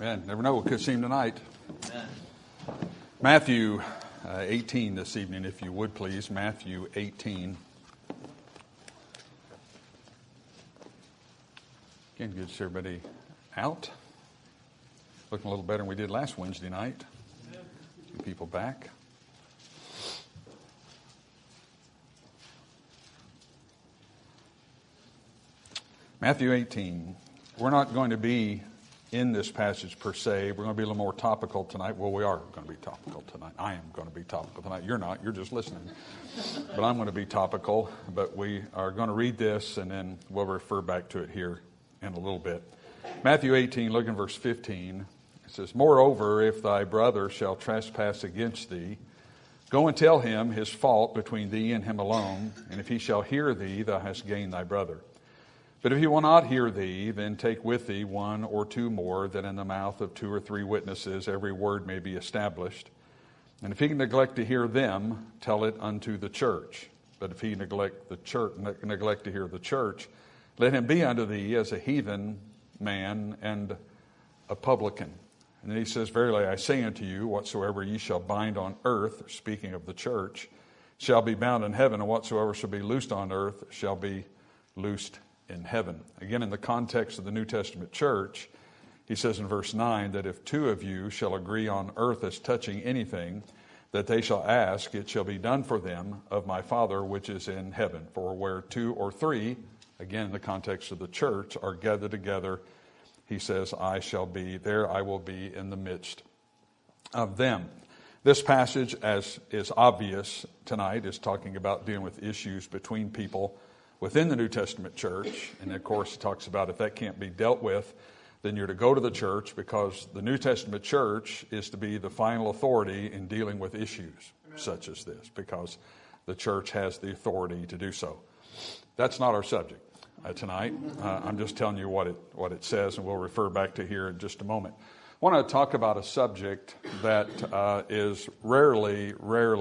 Man, never know what could seem tonight. Amen. Matthew 18 this evening, if you would please. Matthew 18. Again, good to see everybody out. Looking a little better than we did last Wednesday night. A few people back. Matthew 18. We're not going to be in this passage per se. We're going to be a little more topical tonight. Well, we are going to be topical tonight. I am going to be topical tonight. You're not. You're just listening. But I'm going to be topical. But we are going to read this, and then we'll refer back to it here in a little bit. Matthew 18, look in verse 15. It says, "Moreover, if thy brother shall trespass against thee, go and tell him his fault between thee and him alone. And if he shall hear thee, thou hast gained thy brother. But if he will not hear thee, then take with thee one or two more, that in the mouth of two or three witnesses every word may be established. And if he neglect to hear them, tell it unto the church. But if he neglect to hear the church, let him be unto thee as a heathen man and a publican." And then he says, "Verily I say unto you, whatsoever ye shall bind on earth," speaking of the church, "shall be bound in heaven, and whatsoever shall be loosed on earth shall be loosed in heaven." Again, in the context of the New Testament church, he says in verse 9 that if two of you shall agree on earth as touching anything that they shall ask, it shall be done for them of my Father which is in heaven. For where two or three, again in the context of the church, are gathered together, he says, I shall be there. I will be in the midst of them. This passage, as is obvious tonight, is talking about dealing with issues between people within the New Testament church. And of course, it talks about if that can't be dealt with, then you're to go to the church, because the New Testament church is to be the final authority in dealing with issues such as this, because the church has the authority to do so. That's not our subject tonight. I'm just telling you what it says, and we'll refer back to here in just a moment. I want to talk about a subject that is rarely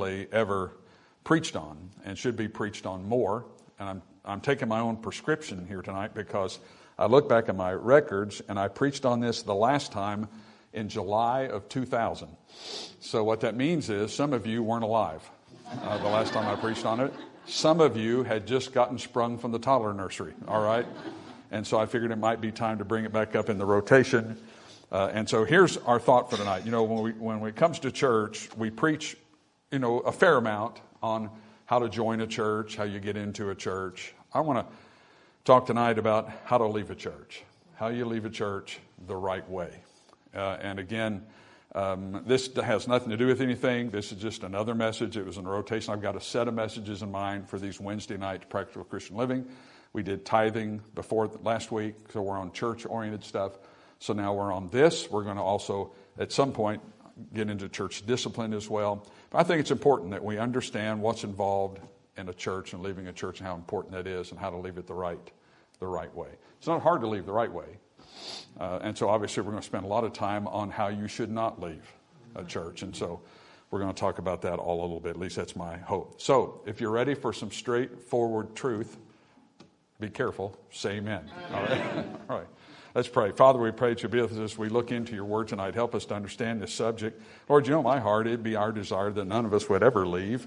ever preached on, and should be preached on more. And I'm taking my own prescription here tonight, because I look back at my records and I preached on this the last time in July of 2000. So what that means is some of you weren't alive the last time I preached on it. Some of you had just gotten sprung from the toddler nursery, all right? And so I figured it might be time to bring it back up in the rotation. And so here's our thought for tonight. You know, when it comes to church, we preach, a fair amount on how to join a church, how you get into a church. I want to talk tonight about how to leave a church, how you leave a church the right way. And again, this has nothing to do with anything. This is just another message. It was in a rotation. I've got a set of messages in mind for these Wednesday night Practical Christian Living. We did tithing before last week, so we're on church-oriented stuff. So now we're on this. We're going to also, at some point, get into church discipline as well. But I think it's important that we understand what's involved in a church and leaving a church, and how important that is, and how to leave it the right way. It's not hard to leave the right way. And so obviously we're going to spend a lot of time on how you should not leave a church. And so we're going to talk about that all a little bit. At least that's my hope. So if you're ready for some straightforward truth, be careful. Say amen. All right. All right. Let's pray. Father, we pray that you'll be with us as we look into your word tonight. Help us to understand this subject. Lord, you know my heart. It'd be our desire that none of us would ever leave.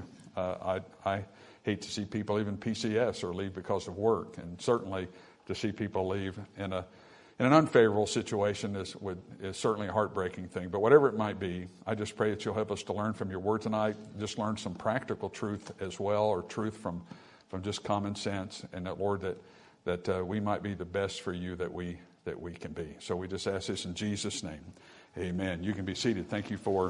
I hate to see people even PCS or leave because of work. And certainly to see people leave in an unfavorable situation is certainly a heartbreaking thing. But whatever it might be, I just pray that you'll help us to learn from your word tonight. Just learn some practical truth as well, or truth from just common sense. And that, Lord, that we might be the best for you that we can be. So we just ask this in Jesus' name. Amen. You can be seated. Thank you for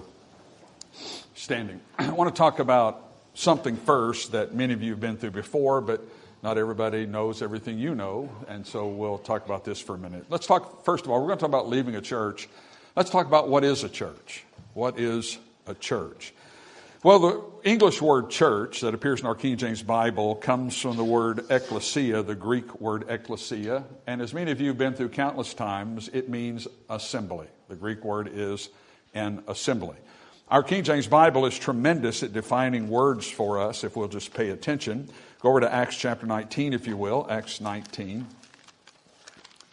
standing. I want to talk about something first that many of you have been through before, but not everybody knows everything you know. And so we'll talk about this for a minute. Let's talk, first of all, we're going to talk about leaving a church. Let's talk about what is a church. What is a church? Well, the English word church that appears in our King James Bible comes from the word ecclesia, the Greek word ecclesia. And as many of you have been through countless times, it means assembly. The Greek word is an assembly. Our King James Bible is tremendous at defining words for us, if we'll just pay attention. Go over to Acts chapter 19, if you will. Acts 19.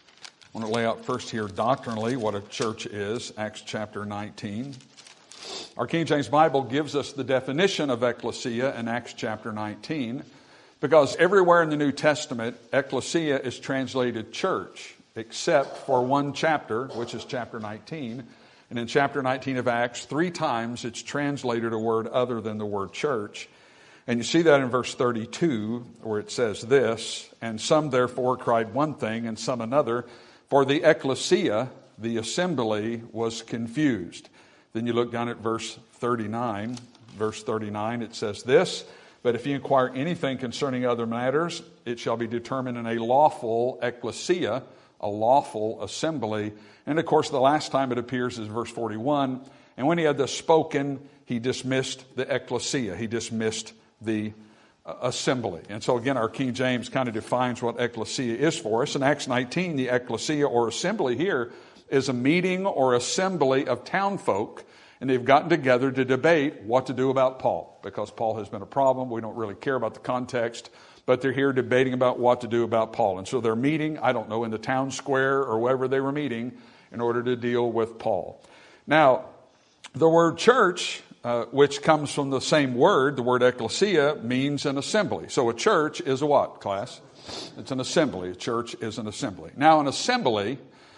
I want to lay out first here doctrinally what a church is, Acts chapter 19. Our King James Bible gives us the definition of ecclesia in Acts chapter 19, because everywhere in the New Testament, ecclesia is translated church, except for one chapter, which is chapter 19. And in chapter 19 of Acts, 3 times it's translated a word other than the word church. And you see that in verse 32, where it says this, "And some therefore cried one thing, and some another, for the ecclesia," the assembly, "was confused." Then you look down at verse 39. Verse 39, it says this, "But if you inquire anything concerning other matters, it shall be determined in a lawful ecclesia," a lawful assembly. And of course, the last time it appears is verse 41. "And when he had thus spoken, he dismissed the ecclesia." He dismissed the assembly. And so again, our King James kind of defines what ecclesia is for us. In Acts 19, the ecclesia or assembly here is a meeting or assembly of townfolk, and they've gotten together to debate what to do about Paul, because Paul has been a problem. We don't really care about the context, but they're here debating about what to do about Paul. And so they're meeting, I don't know, in the town square or wherever they were meeting in order to deal with Paul. Now, the word church, which comes from the same word, the word ecclesia, means an assembly. So a church is a what, class? It's an assembly. A church is an assembly. Now, an assembly,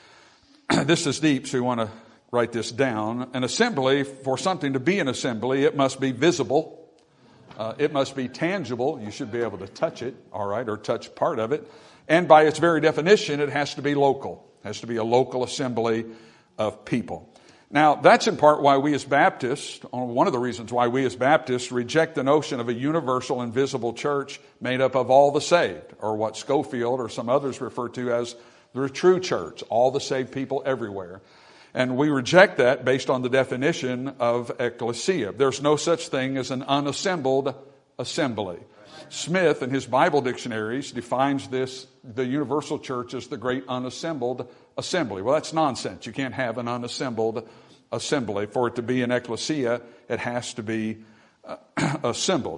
this is deep, so you want to write this down. An assembly, for something to be an assembly, it must be visible. It must be tangible. You should be able to touch it, all right, or touch part of it. And by its very definition, it has to be local. It has to be a local assembly of people. Now, that's in part why we as Baptists, one of the reasons why we as Baptists reject the notion of a universal and visible church made up of all the saved, or what Schofield or some others refer to as the true church, all the saved people everywhere. And we reject that based on the definition of ecclesia. There's no such thing as an unassembled assembly. Smith, in his Bible dictionaries, defines this, the universal church, as the great unassembled assembly. Well, that's nonsense. You can't have an unassembled assembly. For it to be an ecclesia, it has to be assembled.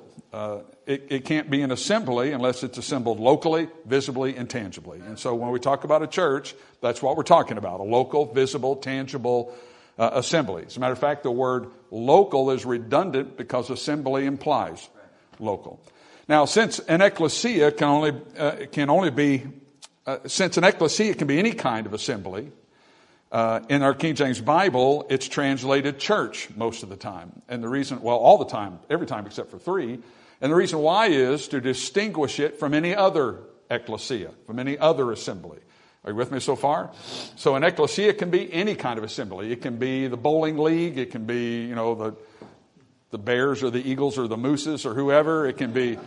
It can't be an assembly unless it's assembled locally, visibly, and tangibly. And so when we talk about a church, that's what we're talking about, a local, visible, tangible assembly. As a matter of fact, the word local is redundant because assembly implies local. Now, since an ecclesia can be any kind of assembly, in our King James Bible, it's translated church most of the time. And the reason, well, all the time, every time except for 3. And the reason why is to distinguish it from any other ecclesia, from any other assembly. Are you with me so far? So an ecclesia can be any kind of assembly. It can be the bowling league. It can be, the Bears or the Eagles or the Mooses or whoever. It can be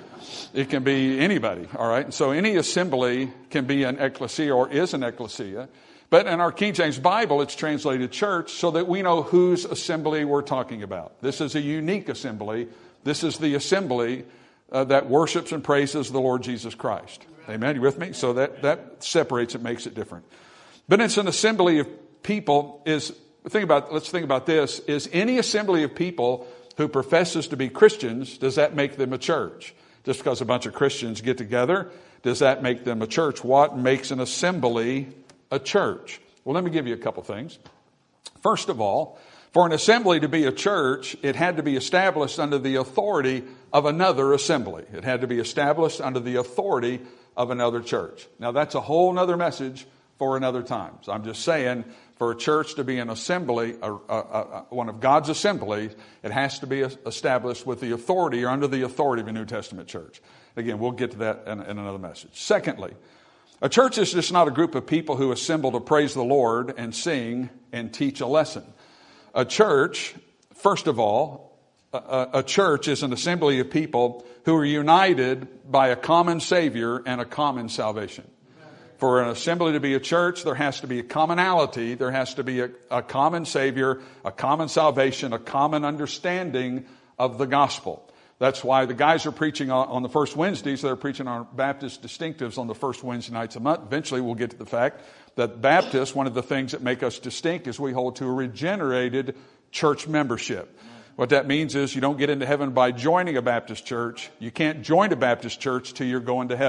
anybody. All right. And so any assembly can be an ecclesia or is an ecclesia. But in our King James Bible, it's translated church so that we know whose assembly we're talking about. This is a unique assembly. This is the assembly that worships and praises the Lord Jesus Christ. Amen. You with me? So that separates it, makes it different. But it's an assembly of people. Let's think about this. Is any assembly of people who professes to be Christians, does that make them a church? Just because a bunch of Christians get together, does that make them a church? What makes an assembly a church? Well, let me give you a couple things. First of all, for an assembly to be a church, it had to be established under the authority of another assembly. It had to be established under the authority of another church. Now, that's a whole other message for another time. So I'm just saying, for a church to be an assembly, one of God's assemblies, it has to be established with the authority or under the authority of a New Testament church. Again, we'll get to that in another message. Secondly, a church is just not a group of people who assemble to praise the Lord and sing and teach a lesson. A church, first of all, a church is an assembly of people who are united by a common Savior and a common salvation. For an assembly to be a church, there has to be a commonality. There has to be a common Savior, a common salvation, a common understanding of the gospel. That's why the guys are preaching on the first Wednesdays. They're preaching our Baptist distinctives on the first Wednesday nights a month. Eventually, we'll get to the fact that Baptists, one of the things that make us distinct is we hold to a regenerated church membership. What that means is you don't get into heaven by joining a Baptist church. You can't join a Baptist church till you're going to heaven.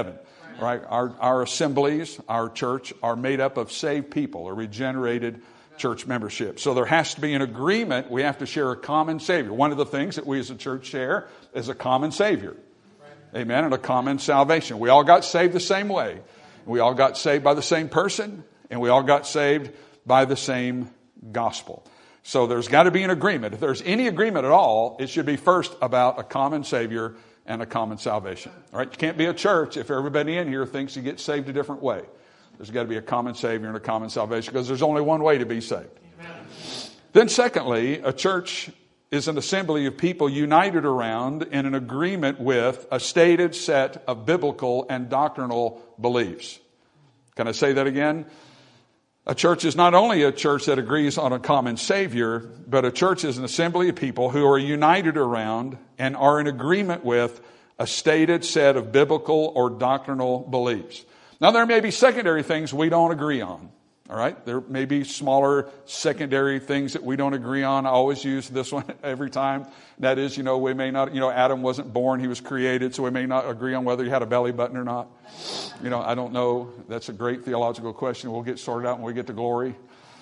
Right? Our assemblies, our church are made up of saved people, or regenerated church membership. So there has to be an agreement. We have to share a common Savior. One of the things that we as a church share is a common Savior. Amen. And a common salvation. We all got saved the same way. We all got saved by the same person, and we all got saved by the same gospel. So there's got to be an agreement. If there's any agreement at all, it should be first about a common Savior and a common salvation. All right? You can't be a church if everybody in here thinks you get saved a different way. There's got to be a common Savior and a common salvation, because there's only one way to be saved. Amen. Then secondly, a church is an assembly of people united around in an agreement with a stated set of biblical and doctrinal beliefs. Can I say that again? A church is not only a church that agrees on a common Savior, but a church is an assembly of people who are united around and are in agreement with a stated set of biblical or doctrinal beliefs. Now, there may be secondary things we don't agree on. All right? There may be smaller secondary things that we don't agree on. I always use this one every time. That is, we may not, Adam wasn't born, he was created, so we may not agree on whether he had a belly button or not. I don't know. That's a great theological question. We'll get sorted out when we get to glory.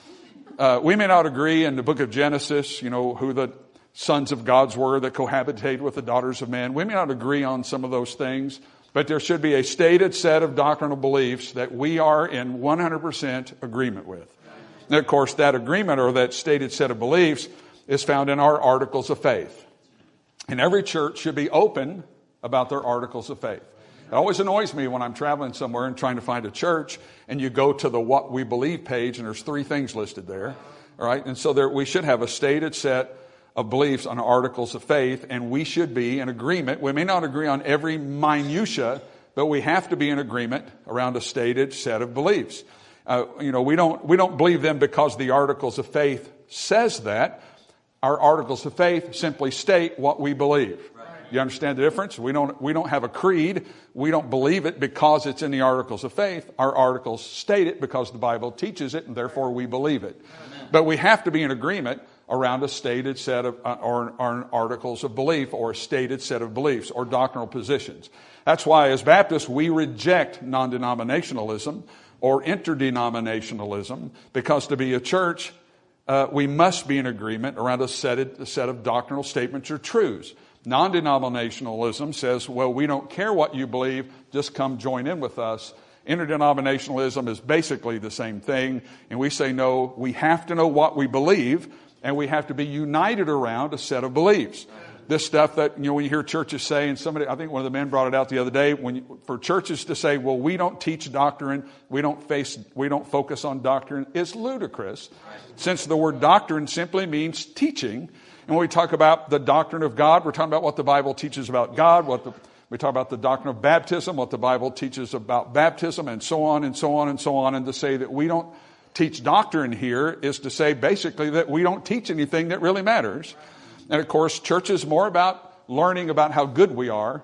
We may not agree in the book of Genesis, who the sons of gods were that cohabitated with the daughters of men. We may not agree on some of those things. But there should be a stated set of doctrinal beliefs that we are in 100% agreement with. And of course, that agreement or that stated set of beliefs is found in our articles of faith. And every church should be open about their articles of faith. It always annoys me when I'm traveling somewhere and trying to find a church, and you go to the What We Believe page, and there's 3 things listed there. All right? And so we should have a stated set of beliefs on articles of faith, and we should be in agreement. We may not agree on every minutia, but we have to be in agreement around a stated set of beliefs. We don't believe them because the articles of faith says that. Our articles of faith simply state what we believe. You understand the difference? We don't have a creed. We don't believe it because it's in the articles of faith. Our articles state it because the Bible teaches it, and therefore we believe it. But we have to be in agreement around a stated set of or articles of belief, or a stated set of beliefs or doctrinal positions. That's why as Baptists we reject non-denominationalism or interdenominationalism, because to be a church we must be in agreement around a set of doctrinal statements or truths. Non-denominationalism says, well, we don't care what you believe, just come join in with us. Interdenominationalism is basically the same thing, and we say no, we have to know what we believe, and we have to be united around a set of beliefs. This stuff that, when you hear churches say, and I think one of the men brought it out the other day, for churches to say, well, we don't teach doctrine, we don't focus on doctrine, is ludicrous, since the word doctrine simply means teaching. And when we talk about the doctrine of God, we're talking about what the Bible teaches about God, we talk about the doctrine of baptism, what the Bible teaches about baptism, and so on and so on and so on. And to say that we don't teach doctrine here is to say basically that we don't teach anything that really matters. And of course, church is more about learning about how good we are,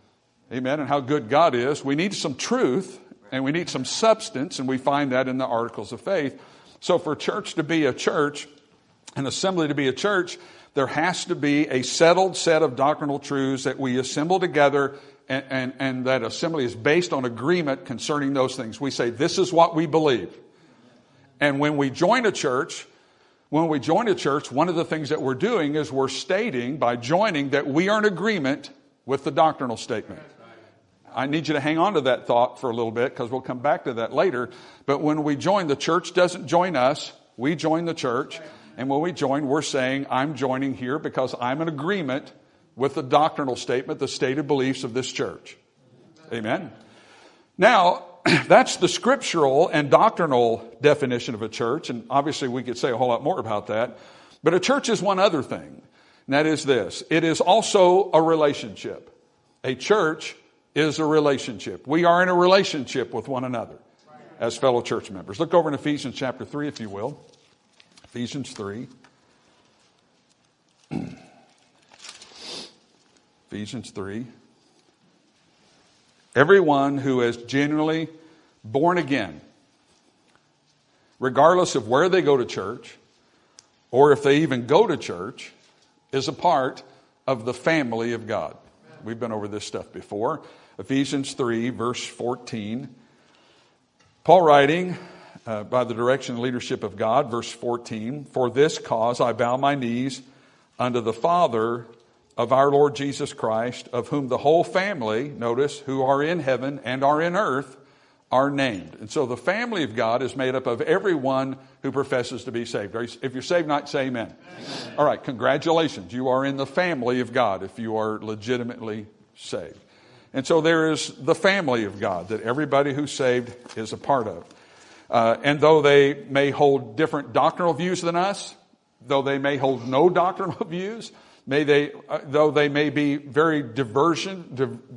amen, and how good God is. We need some truth, and we need some substance, and we find that in the articles of faith. So for church to be a church, an assembly to be a church, there has to be a settled set of doctrinal truths that we assemble together, and that assembly is based on agreement concerning those things. We say, this is what we believe. And when we join a church, one of the things that we're doing is we're stating by joining that we are in agreement with the doctrinal statement. I need you to hang on to that thought for a little bit, because we'll come back to that later. But when we join, the church doesn't join us. We join the church. And when we join, we're saying, I'm joining here because I'm in agreement with the doctrinal statement, the stated beliefs of this church. Amen. Now, that's the scriptural and doctrinal definition of a church, and obviously we could say a whole lot more about that. But a church is one other thing, and that is this. It is also a relationship. A church is a relationship. We are in a relationship with one another as fellow church members. Look over in Ephesians chapter 3, if you will. Ephesians 3. Ephesians 3. Everyone who is genuinely born again, regardless of where they go to church, or if they even go to church, is a part of the family of God. We've been over this stuff before. Ephesians 3, verse 14. Paul writing, by the direction and leadership of God, verse 14, "For this cause I bow my knees unto the Father of our Lord Jesus Christ, of whom the whole family," notice, "who are in heaven and are in earth, are named." And so the family of God is made up of everyone who professes to be saved. If you're saved tonight, say amen. Amen. All right, congratulations. You are in the family of God if you are legitimately saved. And so there is the family of God that everybody who's saved is a part of. And though they may hold different doctrinal views than us, though they may hold no doctrinal views, though they may be very different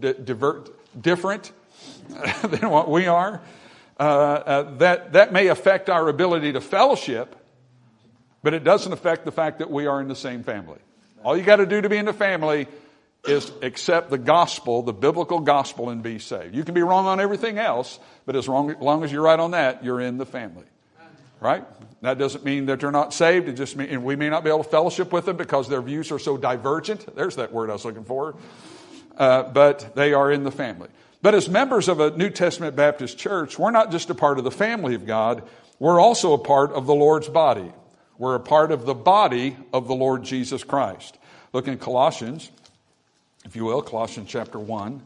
than what we are, that may affect our ability to fellowship, but it doesn't affect the fact that we are in the same family. All you got to do to be in the family is accept the gospel, the biblical gospel, and be saved. You can be wrong on everything else, but as long as you're right on that, you're in the family. Right? That doesn't mean that they're not saved. It just means we may not be able to fellowship with them because their views are so divergent. There's that word I was looking for. But they are in the family. But as members of a New Testament Baptist church, we're not just a part of the family of God. We're also a part of the Lord's body. We're a part of the body of the Lord Jesus Christ. Look in Colossians, if you will, Colossians chapter 1.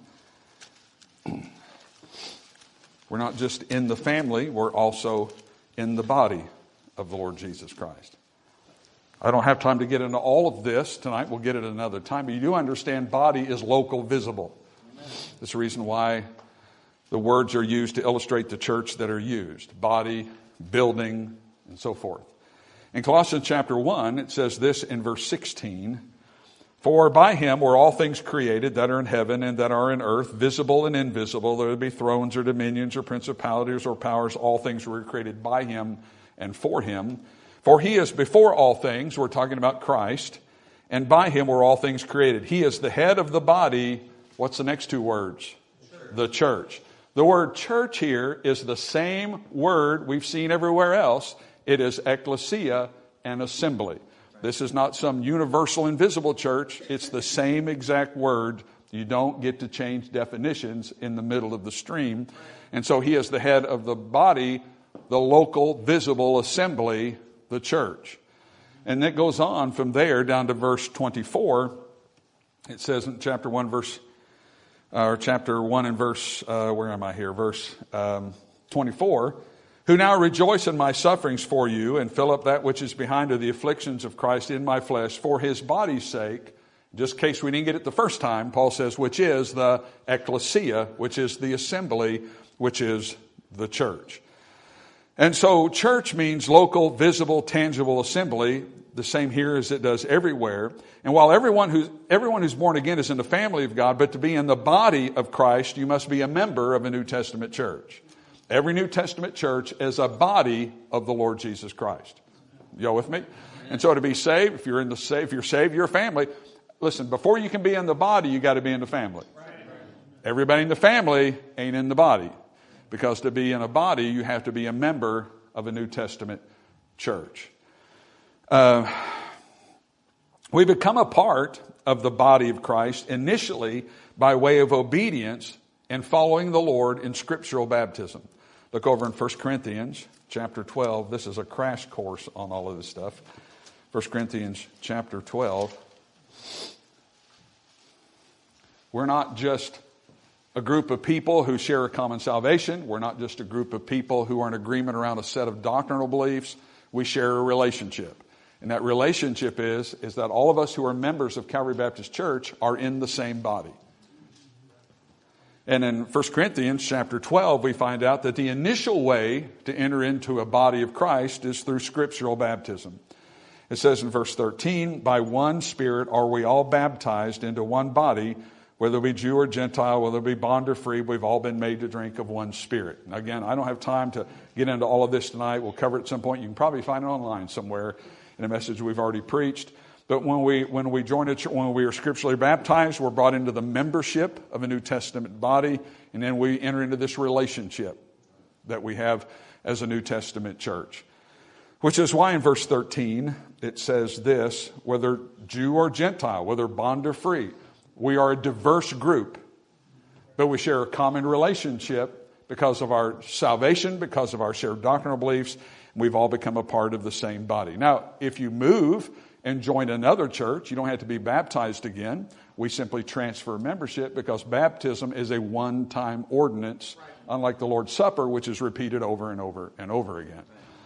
We're not just in the family, we're also in the body of the Lord Jesus Christ. I don't have time to get into all of this tonight. We'll get it another time. But you do understand body is local visible. That's the reason why the words are used to illustrate the church that are used. Body, building, and so forth. In Colossians chapter 1, it says this in verse 16, "For by him were all things created that are in heaven and that are in earth, visible and invisible, whether it be thrones or dominions or principalities or powers, all things were created by him and for him. For he is before all things," we're talking about Christ, "and by him were all things created." He is the head of the body. What's the next two words? The church. The word church here is the same word we've seen everywhere else. It is ecclesia and assembly. This is not some universal invisible church. It's the same exact word. You don't get to change definitions in the middle of the stream. And so he is the head of the body, the local visible assembly, the church. And it goes on from there down to verse 24. It says in chapter 1 and verse, where am I here? Verse 24. "Who now rejoice in my sufferings for you and fill up that which is behind of the afflictions of Christ in my flesh for his body's sake." Just in case we didn't get it the first time, Paul says, which is the ecclesia, which is the assembly, which is the church. And so church means local, visible, tangible assembly, the same here as it does everywhere. And while everyone who's born again is in the family of God, but to be in the body of Christ, you must be a member of a New Testament church. Every New Testament church is a body of the Lord Jesus Christ. Y'all with me? And so to be saved, if you're saved, you're a family. Listen, before you can be in the body, you got to be in the family. Everybody in the family ain't in the body. Because to be in a body, you have to be a member of a New Testament church. We become a part of the body of Christ initially by way of obedience and following the Lord in scriptural baptism. Look over in 1 Corinthians chapter 12. This is a crash course on all of this stuff. 1 Corinthians chapter 12. We're not just a group of people who share a common salvation. We're not just a group of people who are in agreement around a set of doctrinal beliefs. We share a relationship. And that relationship is that all of us who are members of Calvary Baptist Church are in the same body. And in 1 Corinthians chapter 12, we find out that the initial way to enter into a body of Christ is through scriptural baptism. It says in verse 13, "By one Spirit are we all baptized into one body, whether it be Jew or Gentile, whether it be bond or free, we've all been made to drink of one Spirit." Now, again, I don't have time to get into all of this tonight. We'll cover it at some point. You can probably find it online somewhere in a message we've already preached. But when we are scripturally baptized, we're brought into the membership of a New Testament body, and then we enter into this relationship that we have as a New Testament church. Which is why in verse 13 it says this, whether Jew or Gentile, whether bond or free, we are a diverse group. but we share a common relationship because of our salvation, because of our shared doctrinal beliefs. We've all become a part of the same body. Now, if you move and join another church, you don't have to be baptized again. We simply transfer membership because baptism is a one-time ordinance, unlike the Lord's Supper, which is repeated over and over and over again.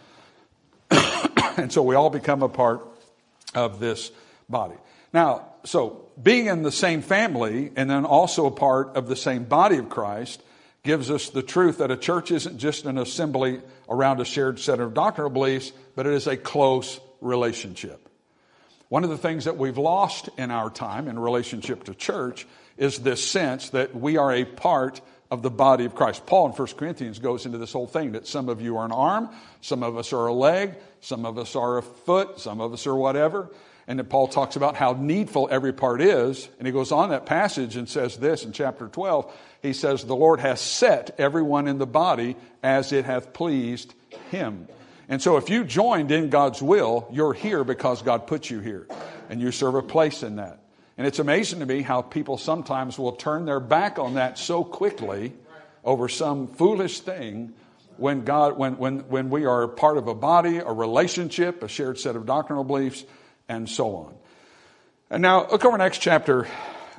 And so we all become a part of this body. Now, so being in the same family and then also a part of the same body of Christ gives us the truth that a church isn't just an assembly around a shared set of doctrinal beliefs, but it is a close relationship. One of the things that we've lost in our time in relationship to church is this sense that we are a part of the body of Christ. Paul in 1 Corinthians goes into this whole thing that some of you are an arm, some of us are a leg, some of us are a foot, some of us are whatever. And then Paul talks about how needful every part is. And he goes on that passage and says this in chapter 12. He says, the Lord has set everyone in the body as it hath pleased him. And so if you joined in God's will, you're here because God put you here. And you serve a place in that. And it's amazing to me how people sometimes will turn their back on that so quickly over some foolish thing when we are part of a body, a relationship, a shared set of doctrinal beliefs, and so on. And now look over next chapter.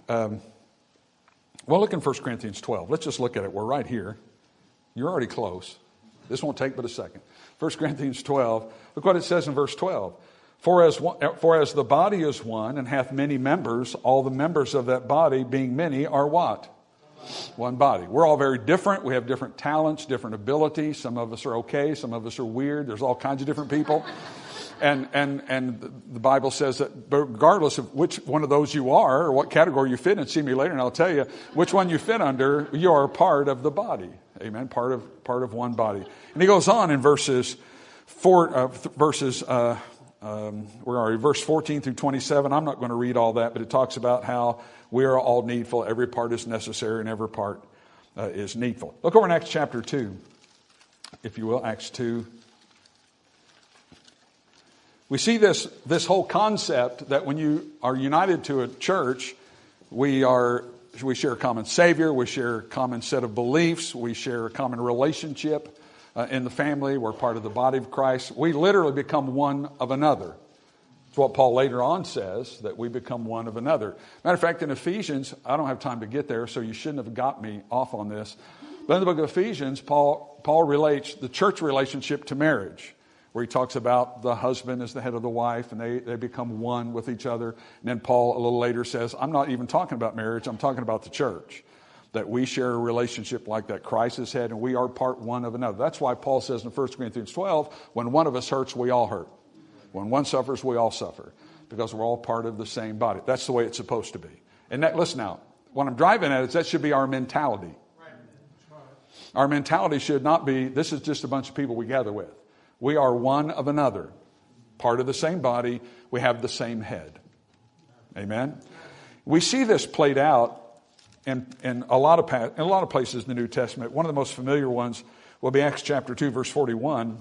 Look in 1 Corinthians 12. Let's just look at it. We're right here. You're already close. This won't take but a second. 1 Corinthians 12. Look what it says in verse 12. For as the body is one and hath many members, all the members of that body, being many, are what? One body. We're all very different. We have different talents, different abilities. Some of us are okay. Some of us are weird. There's all kinds of different people. And the Bible says that regardless of which one of those you are or what category you fit in, see me later and I'll tell you which one you fit under, you are part of the body. Amen. Part of one body. And he goes on in verse 14 through 27. I'm not going to read all that, but it talks about how we are all needful. Every part is necessary and every part is needful. Look over in Acts chapter 2, if you will, Acts 2. We see this whole concept that when you are united to a church, we share a common Savior, we share a common set of beliefs, we share a common relationship in the family, we're part of the body of Christ. We literally become one of another. It's what Paul later on says, that we become one of another. Matter of fact, in Ephesians, I don't have time to get there, so you shouldn't have got me off on this. But in the book of Ephesians, Paul relates the church relationship to marriage, where he talks about the husband as the head of the wife, and they become one with each other. And then Paul a little later says, I'm not even talking about marriage, I'm talking about the church. That we share a relationship like that. Christ is head, and we are part one of another. That's why Paul says in 1 Corinthians 12, when one of us hurts, we all hurt. When one suffers, we all suffer. Because we're all part of the same body. That's the way it's supposed to be. And that, listen now, what I'm driving at is that should be our mentality. Our mentality should not be, this is just a bunch of people we gather with. We are one of another, part of the same body. We have the same head. Amen. We see this played out in a lot of places in the New Testament. One of the most familiar ones will be Acts chapter 2, verse 41.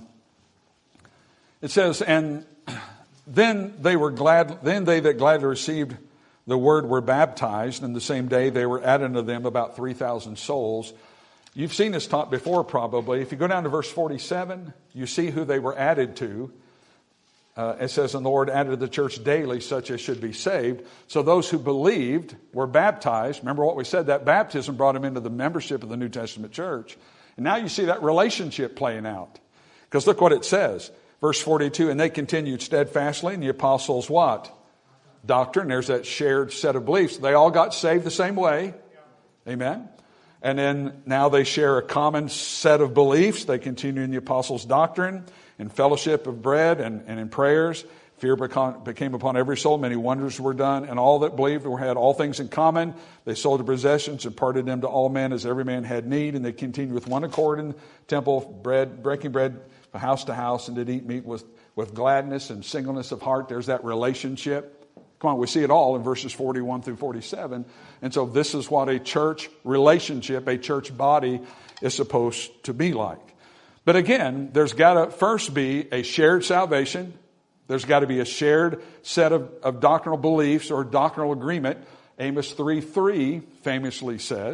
It says, and then they that gladly received the word were baptized, and the same day they were added unto them about 3,000 souls. You've seen this taught before probably. If you go down to verse 47, you see who they were added to. It says, and the Lord added to the church daily such as should be saved. So those who believed were baptized. Remember what we said, that baptism brought them into the membership of the New Testament church. And now you see that relationship playing out. Because look what it says. Verse 42, and they continued steadfastly in the apostles' what? Doctrine. There's that shared set of beliefs. They all got saved the same way. Amen. And then now they share a common set of beliefs. They continue in the apostles' doctrine, in fellowship of bread and in prayers. Fear became upon every soul. Many wonders were done. And all that believed had all things in common. They sold their possessions and parted them to all men as every man had need. And they continued with one accord in the temple, breaking bread from house to house, and did eat meat with gladness and singleness of heart. There's that relationship. Come on, we see it all in verses 41 through 47. And so this is what a church relationship, a church body is supposed to be like. But again, there's got to first be a shared salvation. There's got to be a shared set of doctrinal beliefs or doctrinal agreement. Amos 3:3 famously says,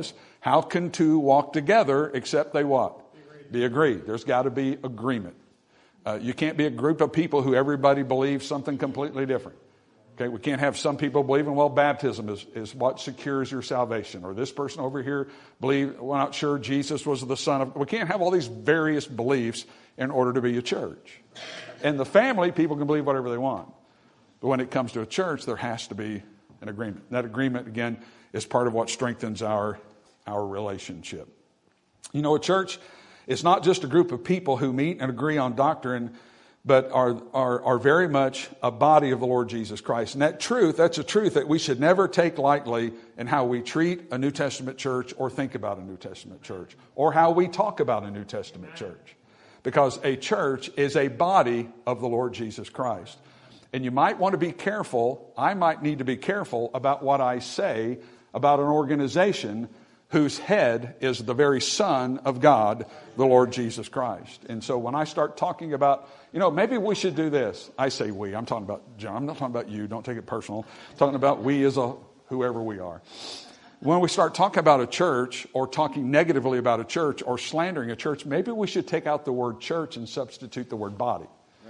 How can two walk together except they what? Be agreed. There's got to be agreement. You can't be a group of people who everybody believes something completely different. Okay, we can't have some people believing, well, baptism is what secures your salvation. Or this person over here we're not sure Jesus was the Son of... We can't have all these various beliefs in order to be a church. In the family, people can believe whatever they want. But when it comes to a church, there has to be an agreement. That agreement, again, is part of what strengthens our relationship. You know, a church is not just a group of people who meet and agree on doctrine, but are very much a body of the Lord Jesus Christ. And that's a truth that we should never take lightly in how we treat a New Testament church or think about a New Testament church or how we talk about a New Testament church. Because a church is a body of the Lord Jesus Christ. And you might want to be careful, I might need to be careful about what I say about an organization whose head is the very Son of God, the Lord Jesus Christ. And so when I start talking about, maybe we should do this. I say we. I'm talking about John. I'm not talking about you. Don't take it personal. I'm talking about we as whoever we are. When we start talking about a church or talking negatively about a church or slandering a church, maybe we should take out the word church and substitute the word body.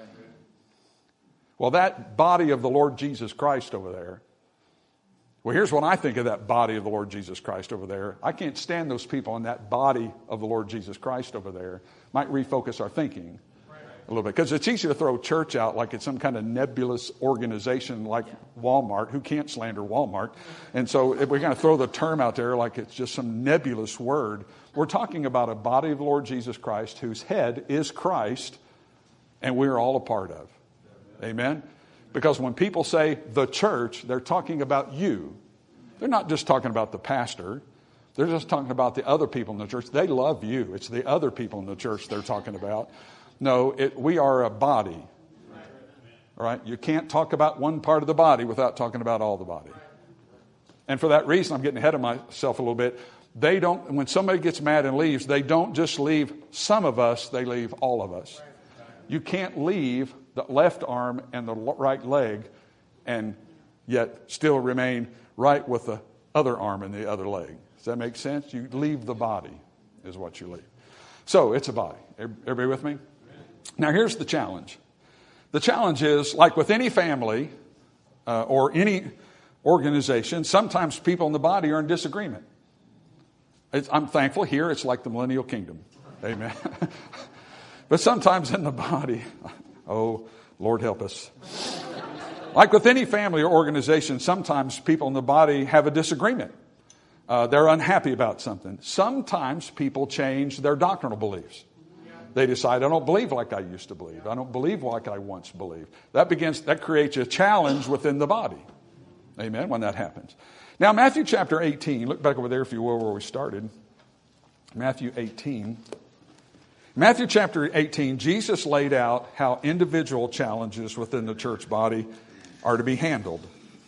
Well, that body of the Lord Jesus Christ over there, well, here's what I think of that body of the Lord Jesus Christ over there. I can't stand those people in that body of the Lord Jesus Christ over there. Might refocus our thinking a little bit. Because it's easy to throw church out like it's some kind of nebulous organization like Walmart. Who can't slander Walmart? And so if we're going to throw the term out there like it's just some nebulous word, we're talking about a body of the Lord Jesus Christ whose head is Christ and we're all a part of. Amen? Because when people say the church, they're talking about you. They're not just talking about the pastor. They're just talking about the other people in the church. They love you. It's the other people in the church they're talking about. No, we are a body. All right? You can't talk about one part of the body without talking about all the body. And for that reason, I'm getting ahead of myself a little bit. When somebody gets mad and leaves, they don't just leave some of us, they leave all of us. You can't leave the left arm and the right leg and yet still remain right with the other arm and the other leg. Does that make sense? You leave the body is what you leave. So it's a body. Everybody with me? Now here's the challenge. The challenge is, like with any family or any organization, sometimes people in the body are in disagreement. I'm thankful here it's like the millennial kingdom. Amen. But sometimes in the body, oh, Lord help us. Like with any family or organization, sometimes people in the body have a disagreement. They're unhappy about something. Sometimes people change their doctrinal beliefs. They decide, I don't believe like I used to believe. I don't believe like I once believed. That creates a challenge within the body. Amen, when that happens. Now, Matthew chapter 18, look back over there if you will where we started. Matthew 18. Matthew chapter 18, Jesus laid out how individual challenges within the church body are to be handled.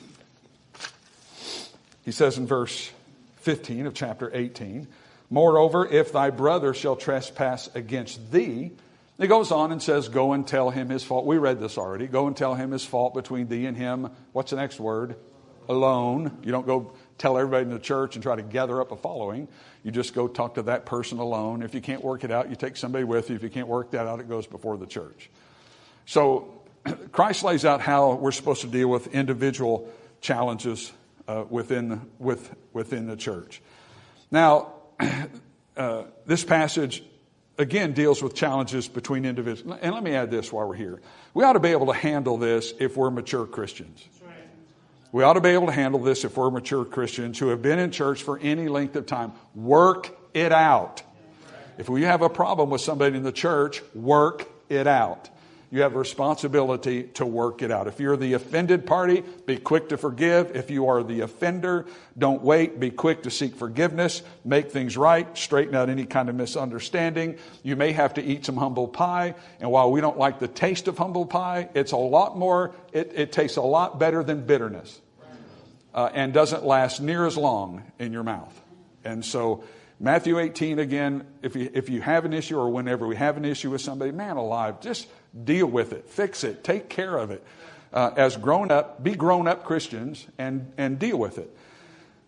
He says in verse 15 of chapter 18, moreover, if thy brother shall trespass against thee, he goes on and says, go and tell him his fault. We read this already. Go and tell him his fault between thee and him. What's the next word? Alone. You don't go tell everybody in the church and try to gather up a following. You just go talk to that person alone. If you can't work it out, you take somebody with you. If you can't work that out, it goes before the church. So Christ lays out how we're supposed to deal with individual challenges within the church. Now, this passage, again, deals with challenges between individuals. And let me add this while we're here. We ought to be able to handle this if we're mature Christians. We ought to be able to handle this if we're mature Christians who have been in church for any length of time. Work it out. If we have a problem with somebody in the church, work it out. You have a responsibility to work it out. If you're the offended party, be quick to forgive. If you are the offender, don't wait. Be quick to seek forgiveness. Make things right. Straighten out any kind of misunderstanding. You may have to eat some humble pie. And while we don't like the taste of humble pie, it's a lot more, it tastes a lot better than bitterness. And doesn't last near as long in your mouth. And so Matthew 18, again, if you have an issue or whenever we have an issue with somebody, man alive, just deal with it, fix it, take care of it. Be grown up Christians and deal with it.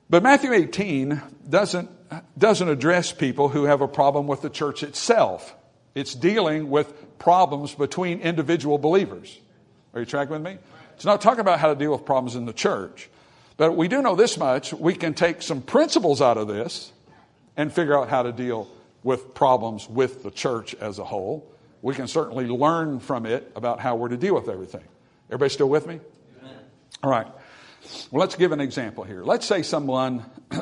But Matthew 18 doesn't address people who have a problem with the church itself. It's dealing with problems between individual believers. Are you tracking with me? It's not talking about how to deal with problems in the church. But we do know this much. We can take some principles out of this and figure out how to deal with problems with the church as a whole. We can certainly learn from it about how we're to deal with everything. Everybody still with me? Amen. All right. Well, let's give an example here. Let's say somebody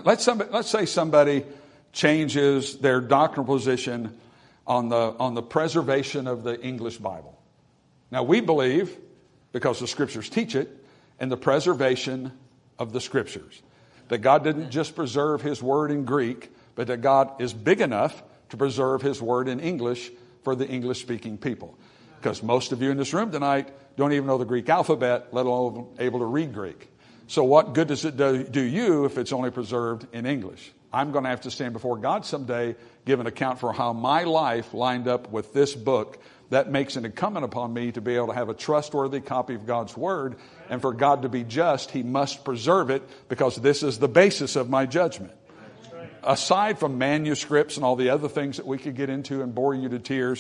changes their doctrinal position on the preservation of the English Bible. Now, we believe, because the Scriptures teach it, in the preservation of the Scriptures. That God didn't just preserve His Word in Greek, but that God is big enough to preserve His Word in English for the English-speaking people. Because most of you in this room tonight don't even know the Greek alphabet, let alone able to read Greek. So what good does it do you if it's only preserved in English? I'm going to have to stand before God someday, give an account for how my life lined up with this book. That makes it incumbent upon me to be able to have a trustworthy copy of God's Word. And for God to be just, He must preserve it, because this is the basis of my judgment. Aside from manuscripts and all the other things that we could get into and bore you to tears,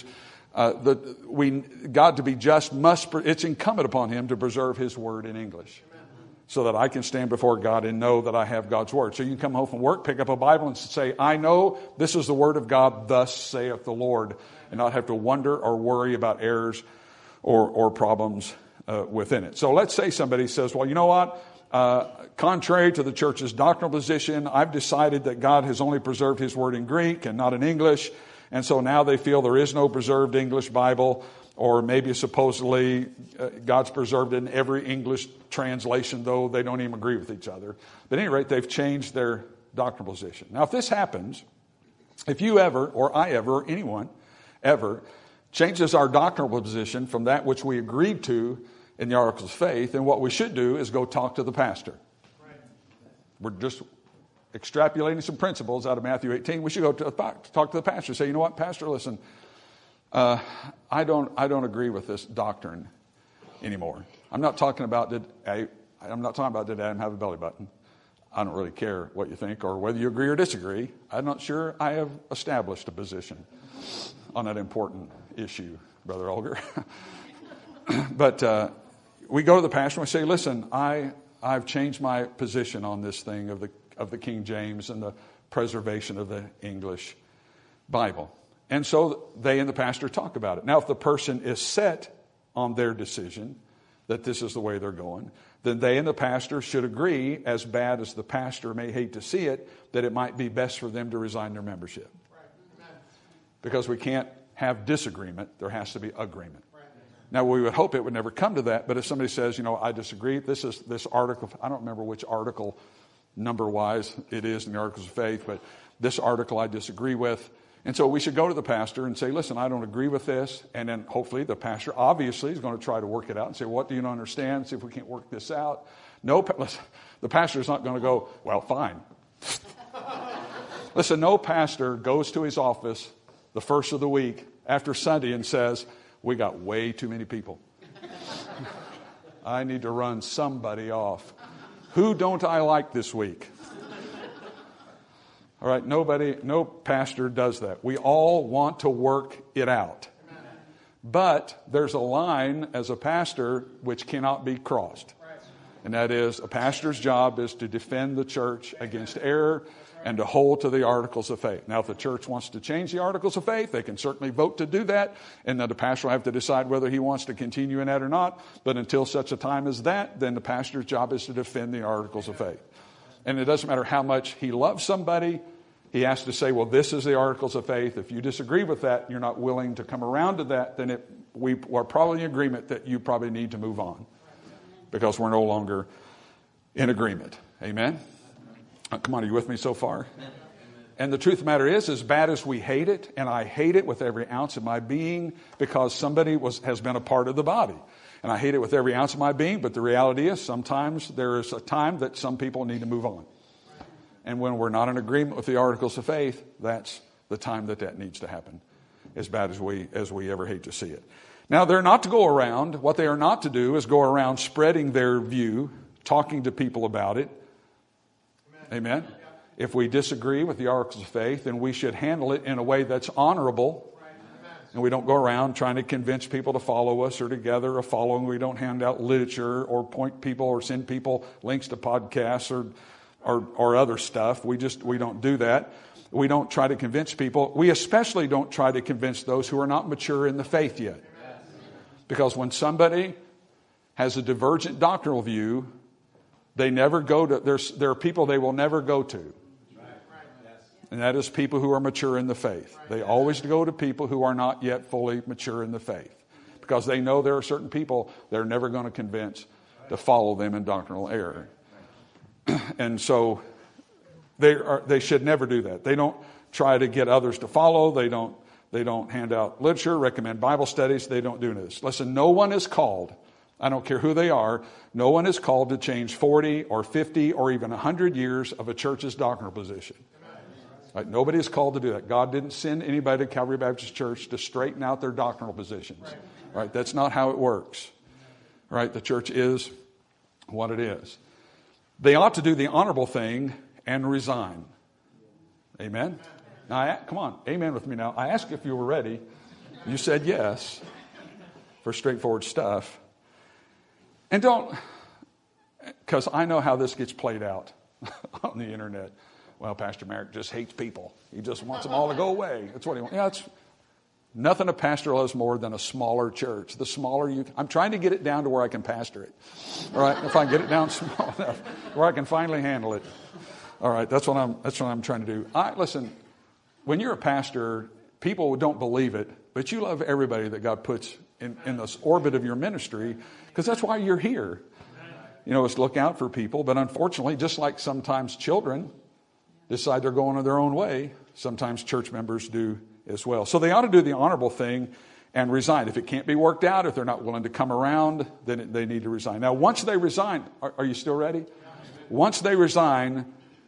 God to be just it's incumbent upon Him to preserve His Word in English, so that I can stand before God and know that I have God's Word. So you can come home from work, pick up a Bible and say, I know this is the Word of God, thus saith the Lord, and not have to wonder or worry about errors or problems within it. So let's say somebody says, well, you know what? Contrary to the church's doctrinal position, I've decided that God has only preserved His Word in Greek and not in English. And so now they feel there is no preserved English Bible, or maybe supposedly God's preserved in every English translation, though they don't even agree with each other. But at any rate, they've changed their doctrinal position. Now, if this happens, if you ever, or I ever, or anyone ever, changes our doctrinal position from that which we agreed to in the Articles of Faith, then what we should do is go talk to the pastor. Right. We're just extrapolating some principles out of Matthew 18. We should go talk to the pastor. Say, you know what, Pastor, listen, I don't agree with this doctrine anymore. I'm not talking about did Adam have a belly button. I don't really care what you think or whether you agree or disagree. I'm not sure I have established a position on that important issue, Brother Olger. But we go to the pastor and we say, listen, I've changed my position on this thing of the King James and the preservation of the English Bible. And so they and the pastor talk about it. Now, if the person is set on their decision that this is the way they're going, then they and the pastor should agree, as bad as the pastor may hate to see it, that it might be best for them to resign their membership. Because we can't have disagreement. There has to be agreement. Now, we would hope it would never come to that, but if somebody says, I disagree, this article, I don't remember which article number-wise it is in the Articles of Faith, but this article I disagree with. And so we should go to the pastor and say, listen, I don't agree with this. And then hopefully the pastor obviously is going to try to work it out and say, what do you not understand? See if we can't work this out. No, the pastor is not going to go, well, fine. Listen, no pastor goes to his office the first of the week after Sunday and says, we got way too many people. I need to run somebody off. Who don't I like this week? All right, no pastor does that. We all want to work it out. But there's a line as a pastor which cannot be crossed. And that is, a pastor's job is to defend the church against error and to hold to the Articles of Faith. Now, if the church wants to change the Articles of Faith, they can certainly vote to do that, and then the pastor will have to decide whether he wants to continue in that or not. But until such a time as that, then the pastor's job is to defend the Articles of Faith. And it doesn't matter how much he loves somebody, he has to say, well, this is the Articles of Faith. If you disagree with that, and you're not willing to come around to that, then we are probably in agreement that you probably need to move on, because we're no longer in agreement. Amen? Come on, are you with me so far? And the truth of the matter is, as bad as we hate it, and I hate it with every ounce of my being, because somebody has been a part of the body. And I hate it with every ounce of my being, but the reality is sometimes there is a time that some people need to move on. And when we're not in agreement with the Articles of Faith, that's the time that needs to happen, as bad as we ever hate to see it. Now, they're not to go around. What they are not to do is go around spreading their view, talking to people about it, Amen? If we disagree with the articles of faith, then we should handle it in a way that's honorable. And we don't go around trying to convince people to follow us or to gather a following. We don't hand out literature or point people or send people links to podcasts or other stuff. We don't do that. We don't try to convince people. We especially don't try to convince those who are not mature in the faith yet. Because when somebody has a divergent doctrinal view, they never go to, there are people they will never go to. And that is people who are mature in the faith. They always go to people who are not yet fully mature in the faith. Because they know there are certain people they're never going to convince to follow them in doctrinal error. And so they should never do that. They don't try to get others to follow. They don't hand out literature, recommend Bible studies. They don't do this. Listen, no one is called, I don't care who they are, no one is called to change 40 or 50 or even 100 years of a church's doctrinal position. Right? Nobody is called to do that. God didn't send anybody to Calvary Baptist Church to straighten out their doctrinal positions. Right? That's not how it works. Right? The church is what it is. They ought to do the honorable thing and resign. Amen? Now, come on. Amen with me now. I asked if you were ready. You said yes for straightforward stuff. And don't, because I know how this gets played out on the internet. Well, Pastor Merrick just hates people. He just wants them all to go away. That's what he wants. Yeah, it's nothing a pastor loves more than a smaller church. The smaller I'm trying to get it down to where I can pastor it. All right, if I can get it down small enough where I can finally handle it. All right, that's what I'm trying to do. Listen, when you're a pastor, people don't believe it, but you love everybody that God puts in this orbit of your ministry, because that's why you're here. You know, it's look out for people, but unfortunately, just like sometimes children decide they're going their own way, sometimes church members do as well. So they ought to do the honorable thing and resign. If it can't be worked out, if they're not willing to come around, then they need to resign. Now, once they resign, are you still ready? Once they resign,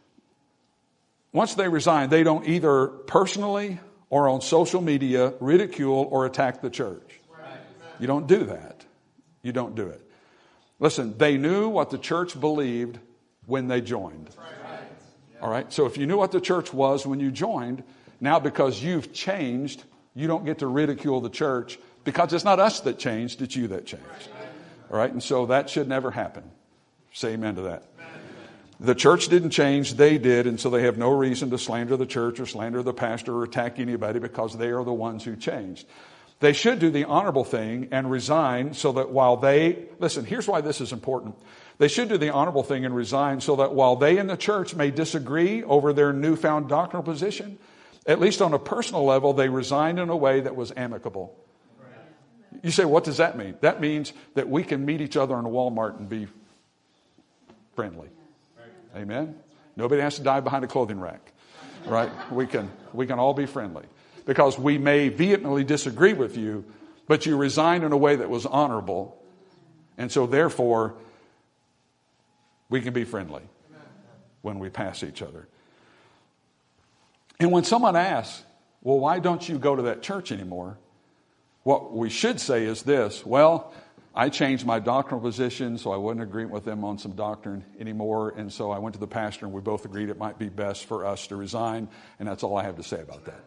they don't either personally or on social media ridicule or attack the church. You don't do that. You don't do it. Listen, they knew what the church believed when they joined. All right? So if you knew what the church was when you joined, now because you've changed, you don't get to ridicule the church, because it's not us that changed, it's you that changed. All right? And so that should never happen. Say amen to that. The church didn't change, they did, and so they have no reason to slander the church or slander the pastor or attack anybody, because they are the ones who changed. They should do the honorable thing and resign so that while listen, here's why this is important. They should do the honorable thing and resign so that while they in the church may disagree over their newfound doctrinal position, at least on a personal level, they resigned in a way that was amicable. You say, what does that mean? That means that we can meet each other in a Walmart and be friendly. Amen? Nobody has to die behind a clothing rack. Right? We can all be friendly. Because we may vehemently disagree with you, but you resigned in a way that was honorable. And so therefore, we can be friendly when we pass each other. And when someone asks, well, why don't you go to that church anymore? What we should say is this: well, I changed my doctrinal position, so I wasn't agreeing with them on some doctrine anymore. And so I went to the pastor and we both agreed it might be best for us to resign. And that's all I have to say about that.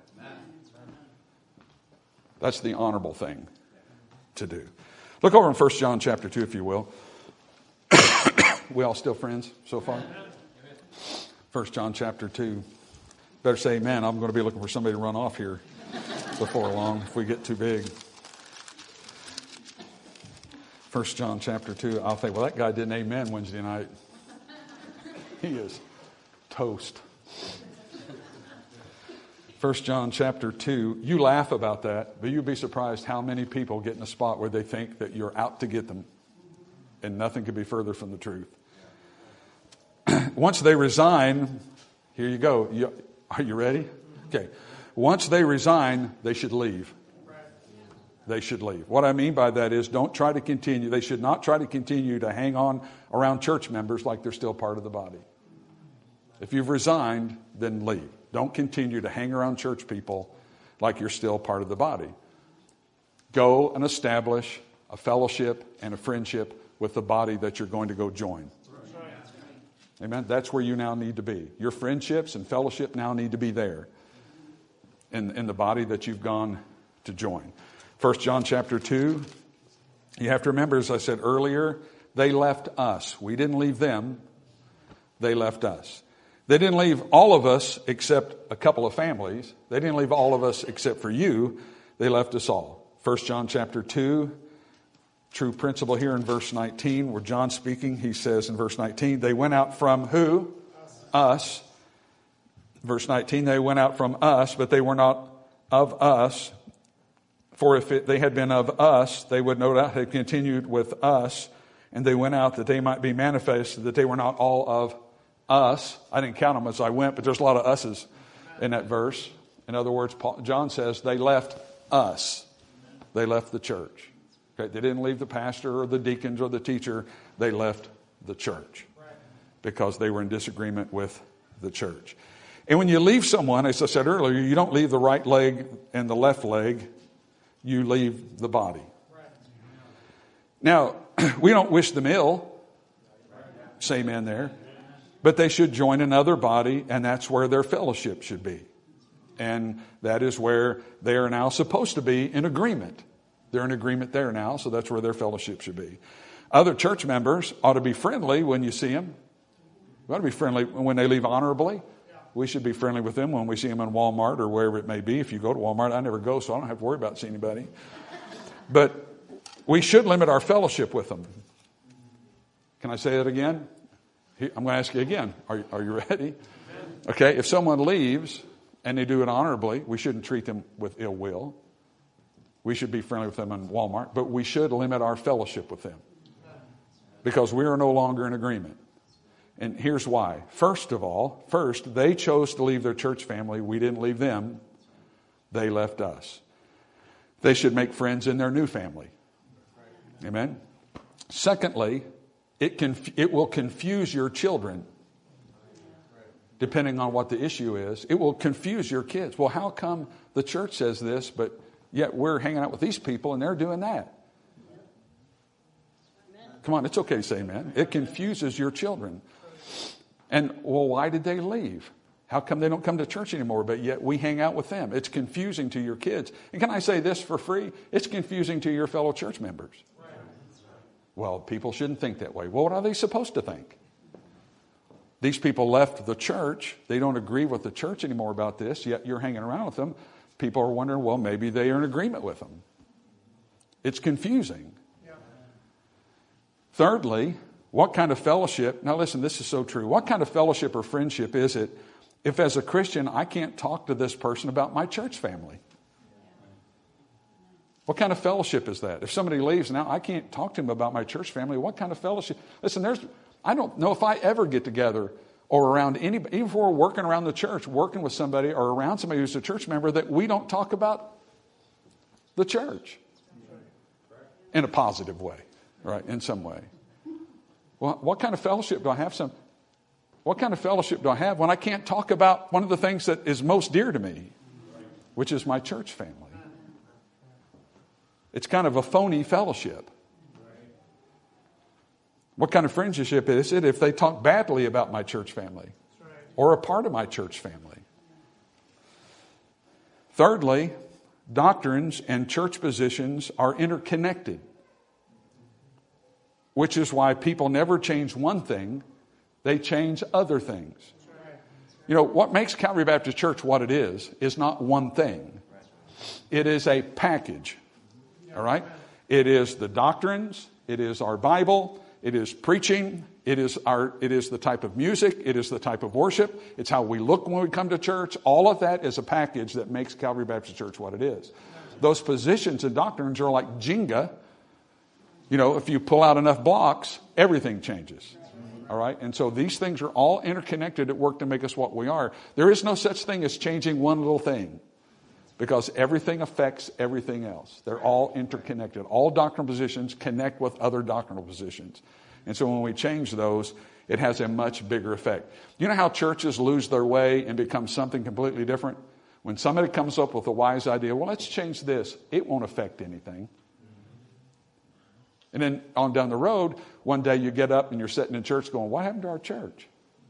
That's the honorable thing to do. Look over in 1 John chapter 2, if you will. We all still friends so far? 1 John chapter 2. Better say amen. I'm going to be looking for somebody to run off here before long if we get too big. 1 John chapter 2. I'll think, well, that guy didn't amen Wednesday night. He is toast. 1 John chapter 2. You laugh about that, but you'd be surprised how many people get in a spot where they think that you're out to get them. And nothing could be further from the truth. Once they resign, here you go. Are you ready? Okay. Once they resign, they should leave. They should leave. What I mean by that is don't try to continue. They should not try to continue to hang on around church members like they're still part of the body. If you've resigned, then leave. Don't continue to hang around church people like you're still part of the body. Go and establish a fellowship and a friendship with the body that you're going to go join. Amen. That's where you now need to be. Your friendships and fellowship now need to be there in the body that you've gone to join. 1 John chapter 2, you have to remember, as I said earlier, they left us. We didn't leave them. They left us. They didn't leave all of us except a couple of families. They didn't leave all of us except for you. They left us all. 1 John chapter 2, true principle here in verse 19, where John's speaking, he says in verse 19, they went out from who? Us. Verse 19, they went out from us, but they were not of us. For if they had been of us, they would no doubt have continued with us. And they went out that they might be manifest, that they were not all of us. I didn't count them as I went, but there's a lot of us's in that verse. In other words, John says they left us. They left the church. Okay? They didn't leave the pastor or the deacons or the teacher. They left the church because they were in disagreement with the church. And when you leave someone, as I said earlier, you don't leave the right leg and the left leg. You leave the body. Now, we don't wish them ill. Say amen there. But they should join another body, and that's where their fellowship should be. And that is where they are now supposed to be in agreement. They're in agreement there now, so that's where their fellowship should be. Other church members ought to be friendly when you see them. We ought to be friendly when they leave honorably. We should be friendly with them when we see them in Walmart or wherever it may be. If you go to Walmart, I never go, so I don't have to worry about seeing anybody. But we should limit our fellowship with them. Can I say it again? I'm going to ask you again. Are you ready? Okay, if someone leaves and they do it honorably, we shouldn't treat them with ill will. We should be friendly with them in Walmart, but we should limit our fellowship with them because we are no longer in agreement. And here's why. First, they chose to leave their church family. We didn't leave them. They left us. They should make friends in their new family. Amen. Secondly, it will confuse your children. Depending on what the issue is, it will confuse your kids. Well, how come the church says this, but yet we're hanging out with these people and they're doing that? Come on, it's okay to say amen. It confuses your children. And, well, why did they leave? How come they don't come to church anymore, but yet we hang out with them? It's confusing to your kids. And can I say this for free? It's confusing to your fellow church members. Well, people shouldn't think that way. Well, what are they supposed to think? These people left the church. They don't agree with the church anymore about this, yet you're hanging around with them. People are wondering, well, maybe they are in agreement with them. It's confusing. Yeah. Thirdly, what kind of fellowship, now listen, this is so true. What kind of fellowship or friendship is it if as a Christian I can't talk to this person about my church family? What kind of fellowship is that? If somebody leaves now, I can't talk to him about my church family. What kind of fellowship? Listen, I don't know if I ever get together or around anybody, even if we're working around the church, working with somebody or around somebody who's a church member, that we don't talk about the church in a positive way, right? In some way. Well, what kind of fellowship do I have? What kind of fellowship do I have when I can't talk about one of the things that is most dear to me, which is my church family? It's kind of a phony fellowship. What kind of friendship is it if they talk badly about my church family or a part of my church family? Thirdly, doctrines and church positions are interconnected, which is why people never change one thing, they change other things. You know, what makes Calvary Baptist Church what it is not one thing. It is a package. All right? It is the doctrines, it is our Bible, it is preaching, it is the type of music, it is the type of worship, it's how we look when we come to church. All of that is a package that makes Calvary Baptist Church what it is. Those positions and doctrines are like Jenga. You know, if you pull out enough blocks, everything changes. All right? And so these things are all interconnected at work to make us what we are. There is no such thing as changing one little thing, because everything affects everything else. They're all interconnected. All doctrinal positions connect with other doctrinal positions. And so when we change those, it has a much bigger effect. You know how churches lose their way and become something completely different? When somebody comes up with a wise idea, well, let's change this. It won't affect anything. And then on down the road, one day you get up and you're sitting in church going, what happened to our church?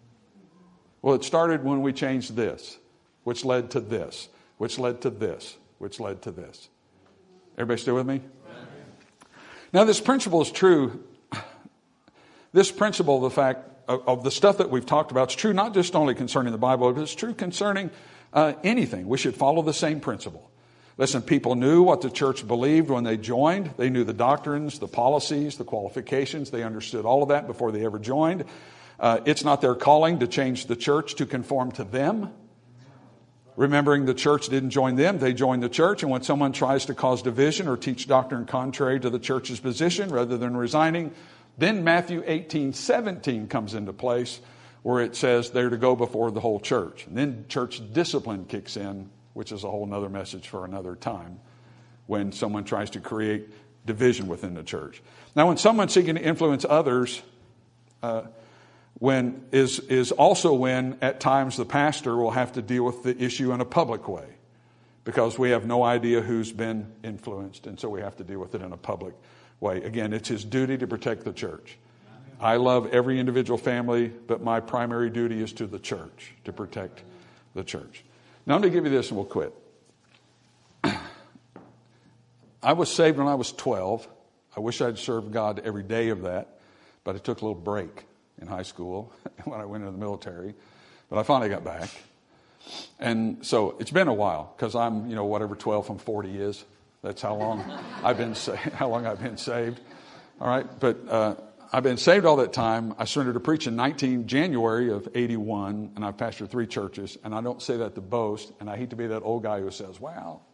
Well, it started when we changed this, which led to this, which led to this, which led to this. Everybody still with me? Now, this principle is true. This principle, the fact of the stuff that we've talked about, is true not just only concerning the Bible, but it's true concerning anything. We should follow the same principle. Listen, people knew what the church believed when they joined. They knew the doctrines, the policies, the qualifications. They understood all of that before they ever joined. It's not their calling to change the church to conform to them. Remembering the church didn't join them, they joined the church. And when someone tries to cause division or teach doctrine contrary to the church's position rather than resigning, then Matthew 18:17 comes into place, where it says they're to go before the whole church. And then church discipline kicks in, which is a whole other message for another time, when someone tries to create division within the church. Now, when someone's seeking to influence others, is also when at times the pastor will have to deal with the issue in a public way, because we have no idea who's been influenced, and so we have to deal with it in a public way. Again, it's his duty to protect the church. I love every individual family, but my primary duty is to the church, to protect the church. Now, let me give you this and we'll quit. I was saved when I was 12. I wish I'd served God every day of that, but I took a little break in high school when I went into the military. But I finally got back. And so it's been a while, because I'm, whatever 12 from 40 is. That's how long I've been saved. All right, but I've been saved all that time. I surrendered to preach in January of 81, and I've pastored 3 churches. And I don't say that to boast, and I hate to be that old guy who says, "Well."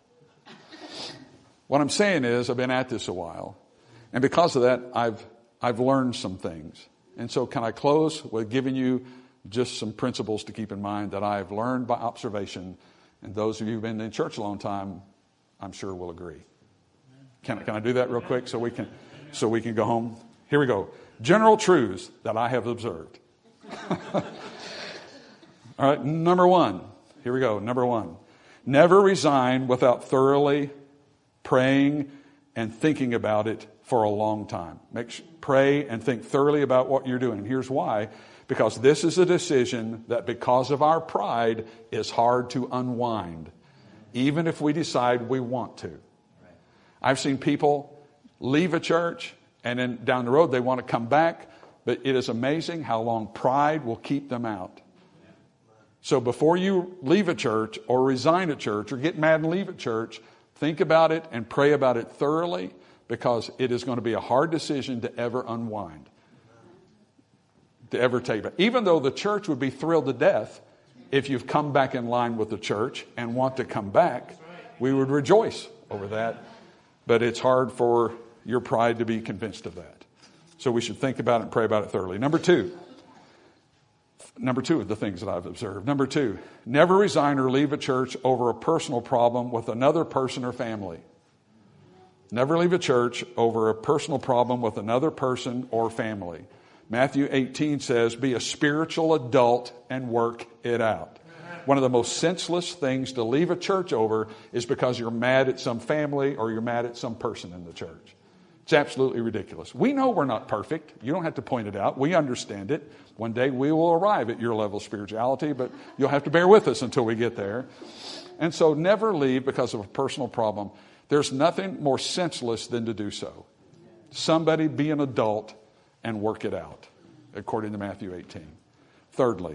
What I'm saying is I've been at this a while, and because of that, I've learned some things. And so can I close with giving you just some principles to keep in mind that I've learned by observation, and those of you who've been in church a long time, I'm sure will agree. Can I do that real quick so we can go home? Here we go. General truths that I have observed. All right, number 1. Here we go. Number 1. Never resign without thoroughly praying and thinking about it for a long time. Pray and think thoroughly about what you're doing. And here's why. Because this is a decision that, because of our pride, is hard to unwind, even if we decide we want to. I've seen people leave a church, and then down the road they want to come back, but it is amazing how long pride will keep them out. So before you leave a church or resign a church or get mad and leave a church, think about it and pray about it thoroughly, because it is going to be a hard decision to ever unwind, to ever take back. Even though the church would be thrilled to death if you've come back in line with the church and want to come back, we would rejoice over that. But it's hard for your pride to be convinced of that. So we should think about it and pray about it thoroughly. Number two of the things that I've observed. Number 2, never resign or leave a church over a personal problem with another person or family. Never leave a church over a personal problem with another person or family. Matthew 18 says, be a spiritual adult and work it out. One of the most senseless things to leave a church over is because you're mad at some family or you're mad at some person in the church. It's absolutely ridiculous. We know we're not perfect. You don't have to point it out. We understand it. One day we will arrive at your level of spirituality, but you'll have to bear with us until we get there. And so never leave because of a personal problem. There's nothing more senseless than to do so. Somebody be an adult and work it out, according to Matthew 18. Thirdly,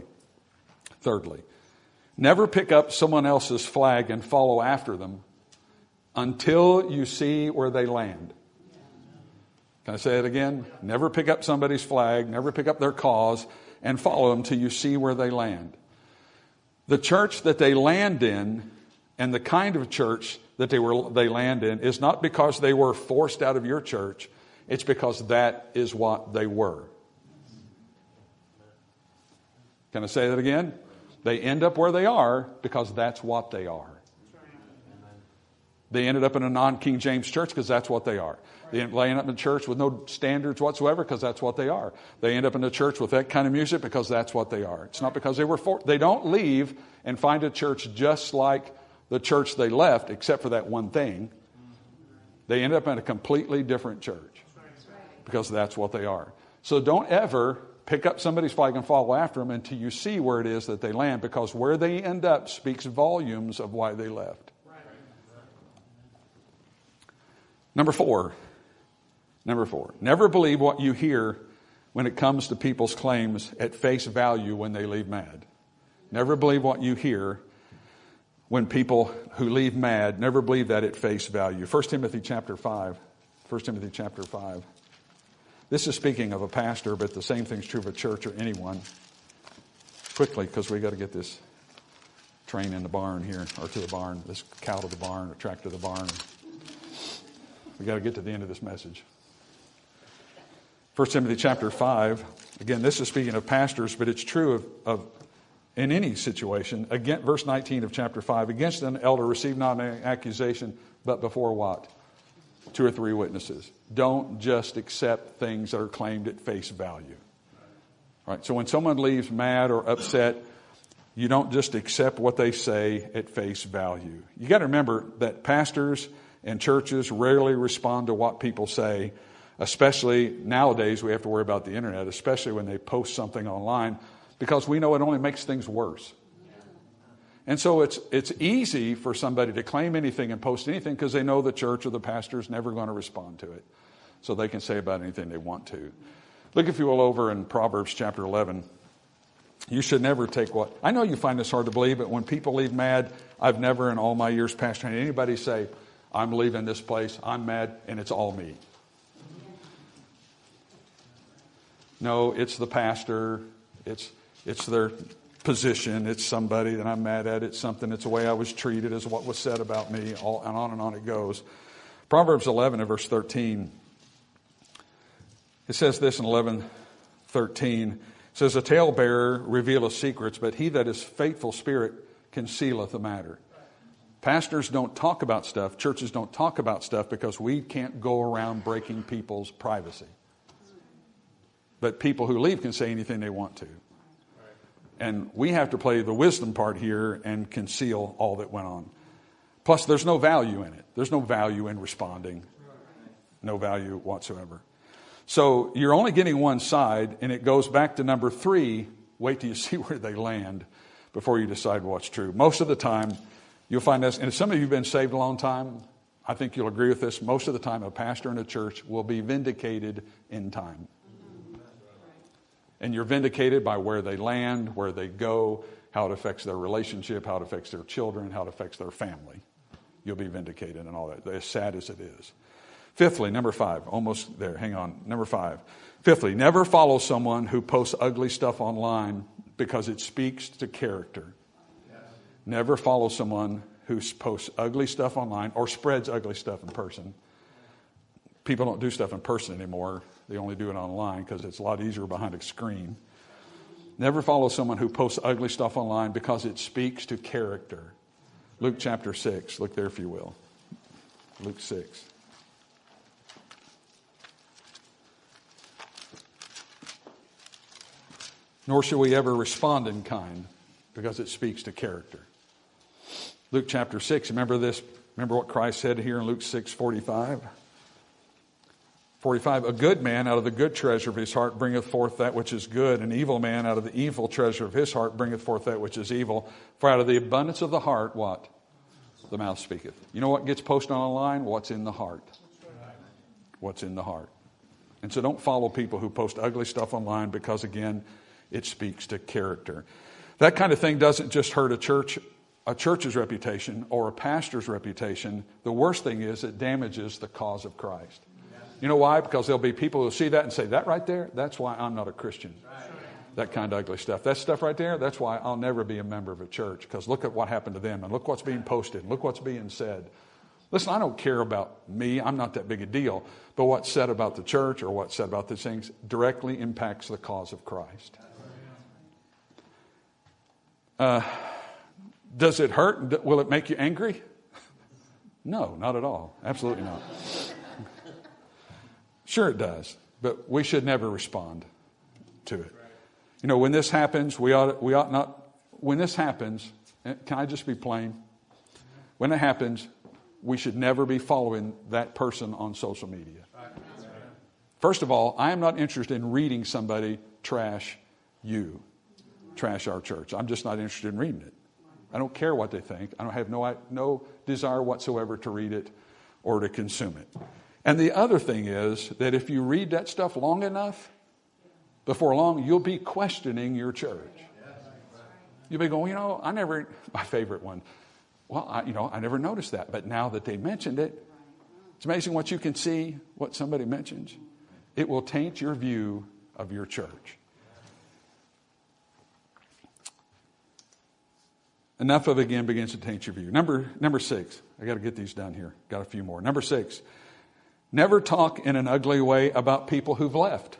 never pick up someone else's flag and follow after them until you see where they land. Can I say it again? Never pick up somebody's flag, never pick up their cause, and follow them till you see where they land. The church that they land in, and the kind of church that they land in, is not because they were forced out of your church. It's because that is what they were. Can I say that again? They end up where they are because that's what they are. They ended up in a non-King James church because that's what they are. They end up in a church with no standards whatsoever because that's what they are. They end up in a church with that kind of music because that's what they are. It's not because they were forced. They don't leave and find a church just like the church they left, except for that one thing. They end up in a completely different church because that's what they are. So don't ever pick up somebody's flag and follow after them until you see where it is that they land, because where they end up speaks volumes of why they left. Number four. Never believe what you hear when it comes to people's claims at face value when they leave mad. Never believe what you hear when people who leave mad, never believe that at face value. 1 Timothy chapter 5. 1 Timothy chapter 5. This is speaking of a pastor, but the same thing's true of a church or anyone. Quickly, because we got to get this train in the barn here, or to the barn, this cow to the barn, or tractor to the barn. We got to get to the end of this message. 1 Timothy chapter 5. Again, this is speaking of pastors, but it's true of in any situation. Again, verse 19 of chapter 5. Against an elder receive not an accusation, but before what? 2 or 3 witnesses. Don't just accept things that are claimed at face value. Right? So when someone leaves mad or upset, you don't just accept what they say at face value. You got to remember that pastors and churches rarely respond to what people say, especially nowadays. We have to worry about the internet, especially when they post something online, because we know it only makes things worse. And so it's easy for somebody to claim anything and post anything because they know the church or the pastor is never going to respond to it. So they can say about anything they want to. Look, if you will, over in Proverbs chapter 11. You should never take what... I know you find this hard to believe, but when people leave mad, I've never in all my years pastoring had anybody say, I'm leaving this place, I'm mad, and it's all me. No, it's the pastor, it's their position, it's somebody that I'm mad at, it's something, it's the way I was treated, it's what was said about me, all, and on it goes. Proverbs 11 and verse 13. It says this in 11:13. It says, a talebearer revealeth secrets, but he that is faithful spirit concealeth a matter. Pastors don't talk about stuff, churches don't talk about stuff because we can't go around breaking people's privacy. But people who leave can say anything they want to. And we have to play the wisdom part here and conceal all that went on. Plus, there's no value in it. There's no value in responding. No value whatsoever. So you're only getting one side, and it goes back to number 3. Wait till you see where they land before you decide what's true. Most of the time, you'll find this, and if some of you have been saved a long time, I think you'll agree with this. Most of the time, a pastor in a church will be vindicated in time. And you're vindicated by where they land, where they go, how it affects their relationship, how it affects their children, how it affects their family. You'll be vindicated and all that, as sad as it is. Fifthly, number 5, almost there, hang on, number 5. Fifthly, never follow someone who posts ugly stuff online because it speaks to character. Yes. Never follow someone who posts ugly stuff online or spreads ugly stuff in person. People don't do stuff in person anymore. They only do it online because it's a lot easier behind a screen. Never follow someone who posts ugly stuff online because it speaks to character. Luke chapter 6. Look there if you will. Luke 6. Nor shall we ever respond in kind because it speaks to character. Luke chapter 6. Remember this? Remember what Christ said here in Luke 6:45? 45, a good man out of the good treasure of his heart bringeth forth that which is good. An evil man out of the evil treasure of his heart bringeth forth that which is evil. For out of the abundance of the heart, what? The mouth speaketh. You know what gets posted online? What's in the heart. What's in the heart. And so don't follow people who post ugly stuff online because, again, it speaks to character. That kind of thing doesn't just hurt a church's reputation or a pastor's reputation. The worst thing is it damages the cause of Christ. You know why? Because there'll be people who see that and say, that right there, that's why I'm not a Christian. That kind of ugly stuff. That stuff right there, that's why I'll never be a member of a church. Because look at what happened to them and look what's being posted. Look what's being said. Listen, I don't care about me. I'm not that big a deal. But what's said about the church or what's said about these things directly impacts the cause of Christ. Does it hurt? Will it make you angry? No, not at all. Absolutely not. Sure it does, but we should never respond to it. You know, when this happens, we ought not, when this happens, can I just be plain? When it happens, we should never be following that person on social media. First of all, I am not interested in reading somebody trash you, trash our church. I'm just not interested in reading it. I don't care what they think. I don't have no desire whatsoever to read it or to consume it. And the other thing is that if you read that stuff long enough, before long, you'll be questioning your church. You'll be going, my favorite one. Well, I never noticed that. But now that they mentioned it, it's amazing what you can see, what somebody mentions. It will taint your view of your church. Enough of it again begins to taint your view. Number 6. I got to get these done here. Got a few more. Number 6. Never talk in an ugly way about people who've left.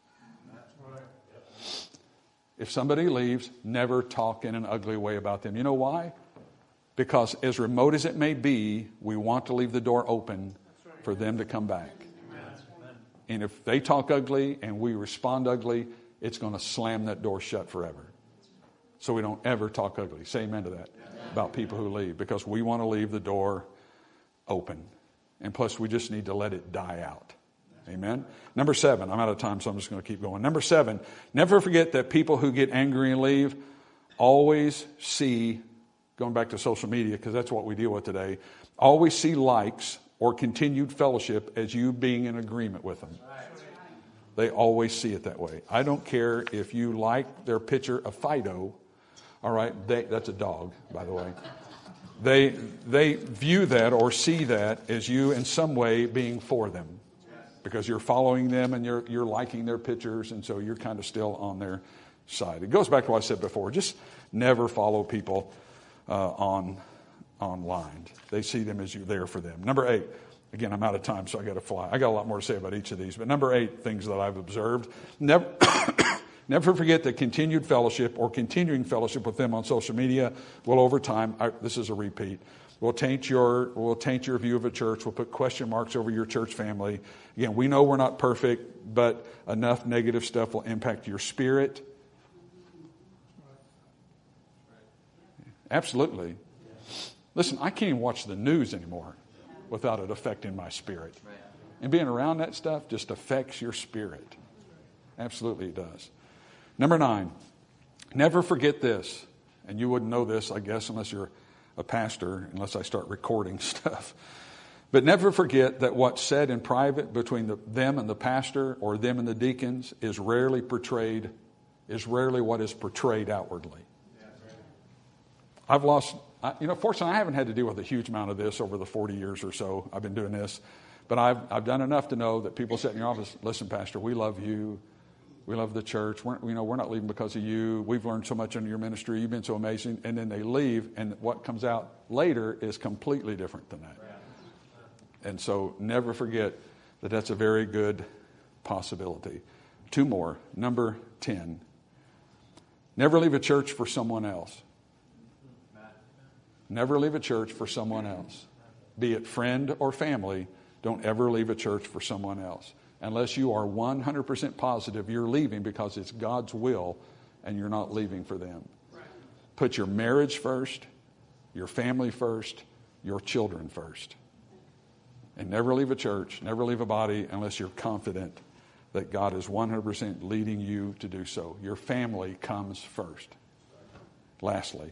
If somebody leaves, never talk in an ugly way about them. You know why? Because as remote as it may be, we want to leave the door open for them to come back. And if they talk ugly and we respond ugly, it's going to slam that door shut forever. So we don't ever talk ugly. Say amen to that about people who leave, because we want to leave the door open. And plus, we just need to let it die out. Amen. Number 7. I'm out of time, so I'm just going to keep going. Number 7. Never forget that people who get angry and leave always see, going back to social media, because that's what we deal with today, always see likes or continued fellowship as you being in agreement with them. They always see it that way. I don't care if you like their picture of Fido. All right, that's a dog, by the way. They view that or see that as you in some way being for them, because you're following them and you're liking their pictures, and so you're kind of still on their side. It goes back to what I said before. Just never follow people online. They see them as you're there for them. Number 8. Again, I'm out of time, so I got to fly. I got a lot more to say about each of these. But number 8, things that I've observed. Never forget that continued fellowship or continuing fellowship with them on social media will, over time, this is a repeat, will taint your view of a church, will put question marks over your church family. Again, we know we're not perfect, but enough negative stuff will impact your spirit. Absolutely. Listen, I can't even watch the news anymore without it affecting my spirit. And being around that stuff just affects your spirit. Absolutely it does. Number 9, never forget this. And you wouldn't know this, I guess, unless you're a pastor, unless I start recording stuff. But never forget that what's said in private between them and the pastor or them and the deacons is rarely what is portrayed outwardly. Fortunately, I haven't had to deal with a huge amount of this over the 40 years or so I've been doing this. But I've done enough to know that people sit in your office, listen, Pastor, we love you. We love the church. We're not leaving because of you. We've learned so much under your ministry. You've been so amazing. And then they leave, and what comes out later is completely different than that. And so never forget that that's a very good possibility. 2 more. Number 10. Never leave a church for someone else. Never leave a church for someone else. Be it friend or family, don't ever leave a church for someone else. Unless you are 100% positive you're leaving because it's God's will and you're not leaving for them. Put your marriage first, your family first, your children first. And never leave a church, never leave a body unless you're confident that God is 100% leading you to do so. Your family comes first. Lastly,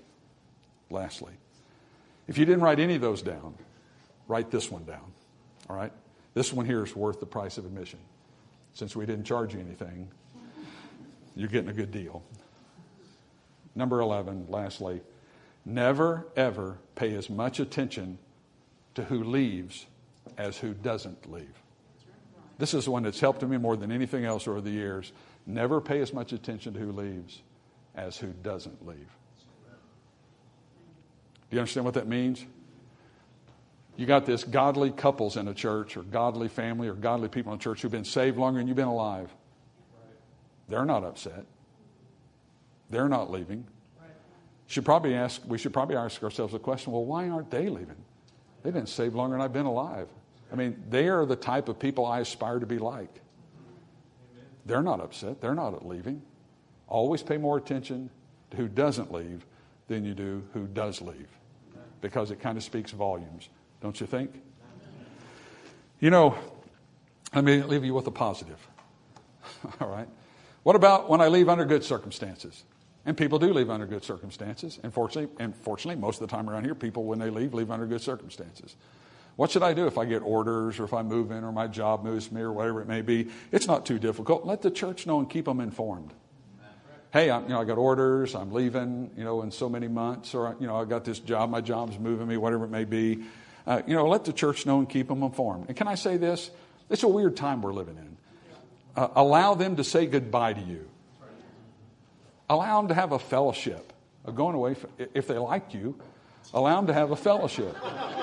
if you didn't write any of those down, write this one down. All right? This one here is worth the price of admission. Since we didn't charge you anything, you're getting a good deal. Number 11, lastly, never, ever pay as much attention to who leaves as who doesn't leave. This is the one that's helped me more than anything else over the years. Never pay as much attention to who leaves as who doesn't leave. Do you understand what that means? You got this godly couples in a church or godly family or godly people in a church who've been saved longer than you've been alive. They're not upset. They're not leaving. We should probably ask ourselves the question, well, why aren't they leaving? They've been saved longer than I've been alive. I mean, they are the type of people I aspire to be like. They're not upset. They're not leaving. Always pay more attention to who doesn't leave than you do who does leave, because it kind of speaks volumes. Don't you think? Let me leave you with a positive. All right? What about when I leave under good circumstances? And people do leave under good circumstances. And fortunately, most of the time around here, people, when they leave under good circumstances. What should I do if I get orders or if I move in or my job moves me or whatever it may be? It's not too difficult. Let the church know and keep them informed. Hey, I got orders. I'm leaving, in so many months. Or, I got this job. My job's moving me, whatever it may be. Let the church know and keep them informed. And can I say this? It's a weird time we're living in. Allow them to say goodbye to you. Allow them to have a fellowship. Going away, if they like you, allow them to have a fellowship.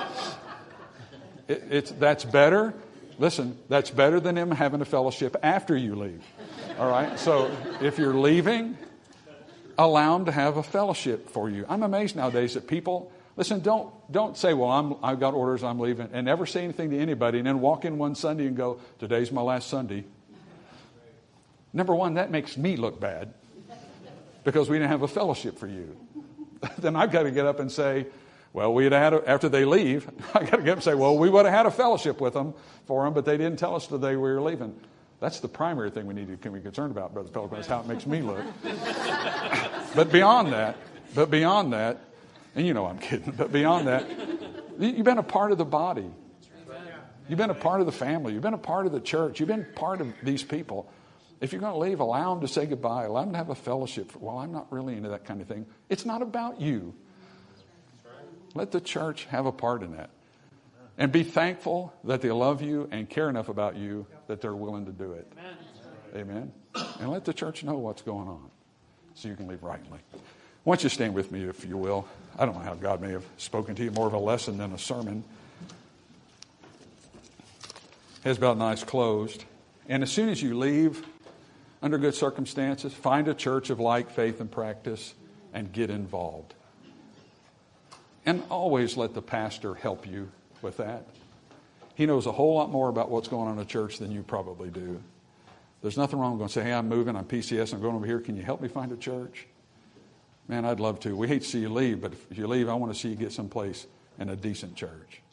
That's better. Listen, that's better than them having a fellowship after you leave. All right? So if you're leaving, allow them to have a fellowship for you. I'm amazed nowadays that people, listen, don't say, well, I've got orders, I'm leaving, and never say anything to anybody, and then walk in one Sunday and go, today's my last Sunday. Number one, that makes me look bad because we didn't have a fellowship for you. Then I've got to get up and say, well, after they leave, I got to get up and say, well, we would have had a fellowship with them for them, but they didn't tell us the day we were leaving. That's the primary thing we need to be concerned about, Brother Pelican, is how it makes me look. But beyond that, and I'm kidding, but beyond that, you've been a part of the body. You've been a part of the family. You've been a part of the church. You've been part of these people. If you're going to leave, allow them to say goodbye. Allow them to have a fellowship. Well, I'm not really into that kind of thing. It's not about you. Let the church have a part in that. And be thankful that they love you and care enough about you that they're willing to do it. Amen. And let the church know what's going on so you can leave rightly. I want you to stand with me, if you will. I don't know how God may have spoken to you, more of a lesson than a sermon. Heads bowed and eyes closed. And as soon as you leave, under good circumstances, find a church of like faith and practice and get involved. And always let the pastor help you with that. He knows a whole lot more about what's going on in a church than you probably do. There's nothing wrong with going to say, hey, I'm moving, I'm PCS, I'm going over here. Can you help me find a church? Man, I'd love to. We hate to see you leave, but if you leave, I want to see you get someplace in a decent church.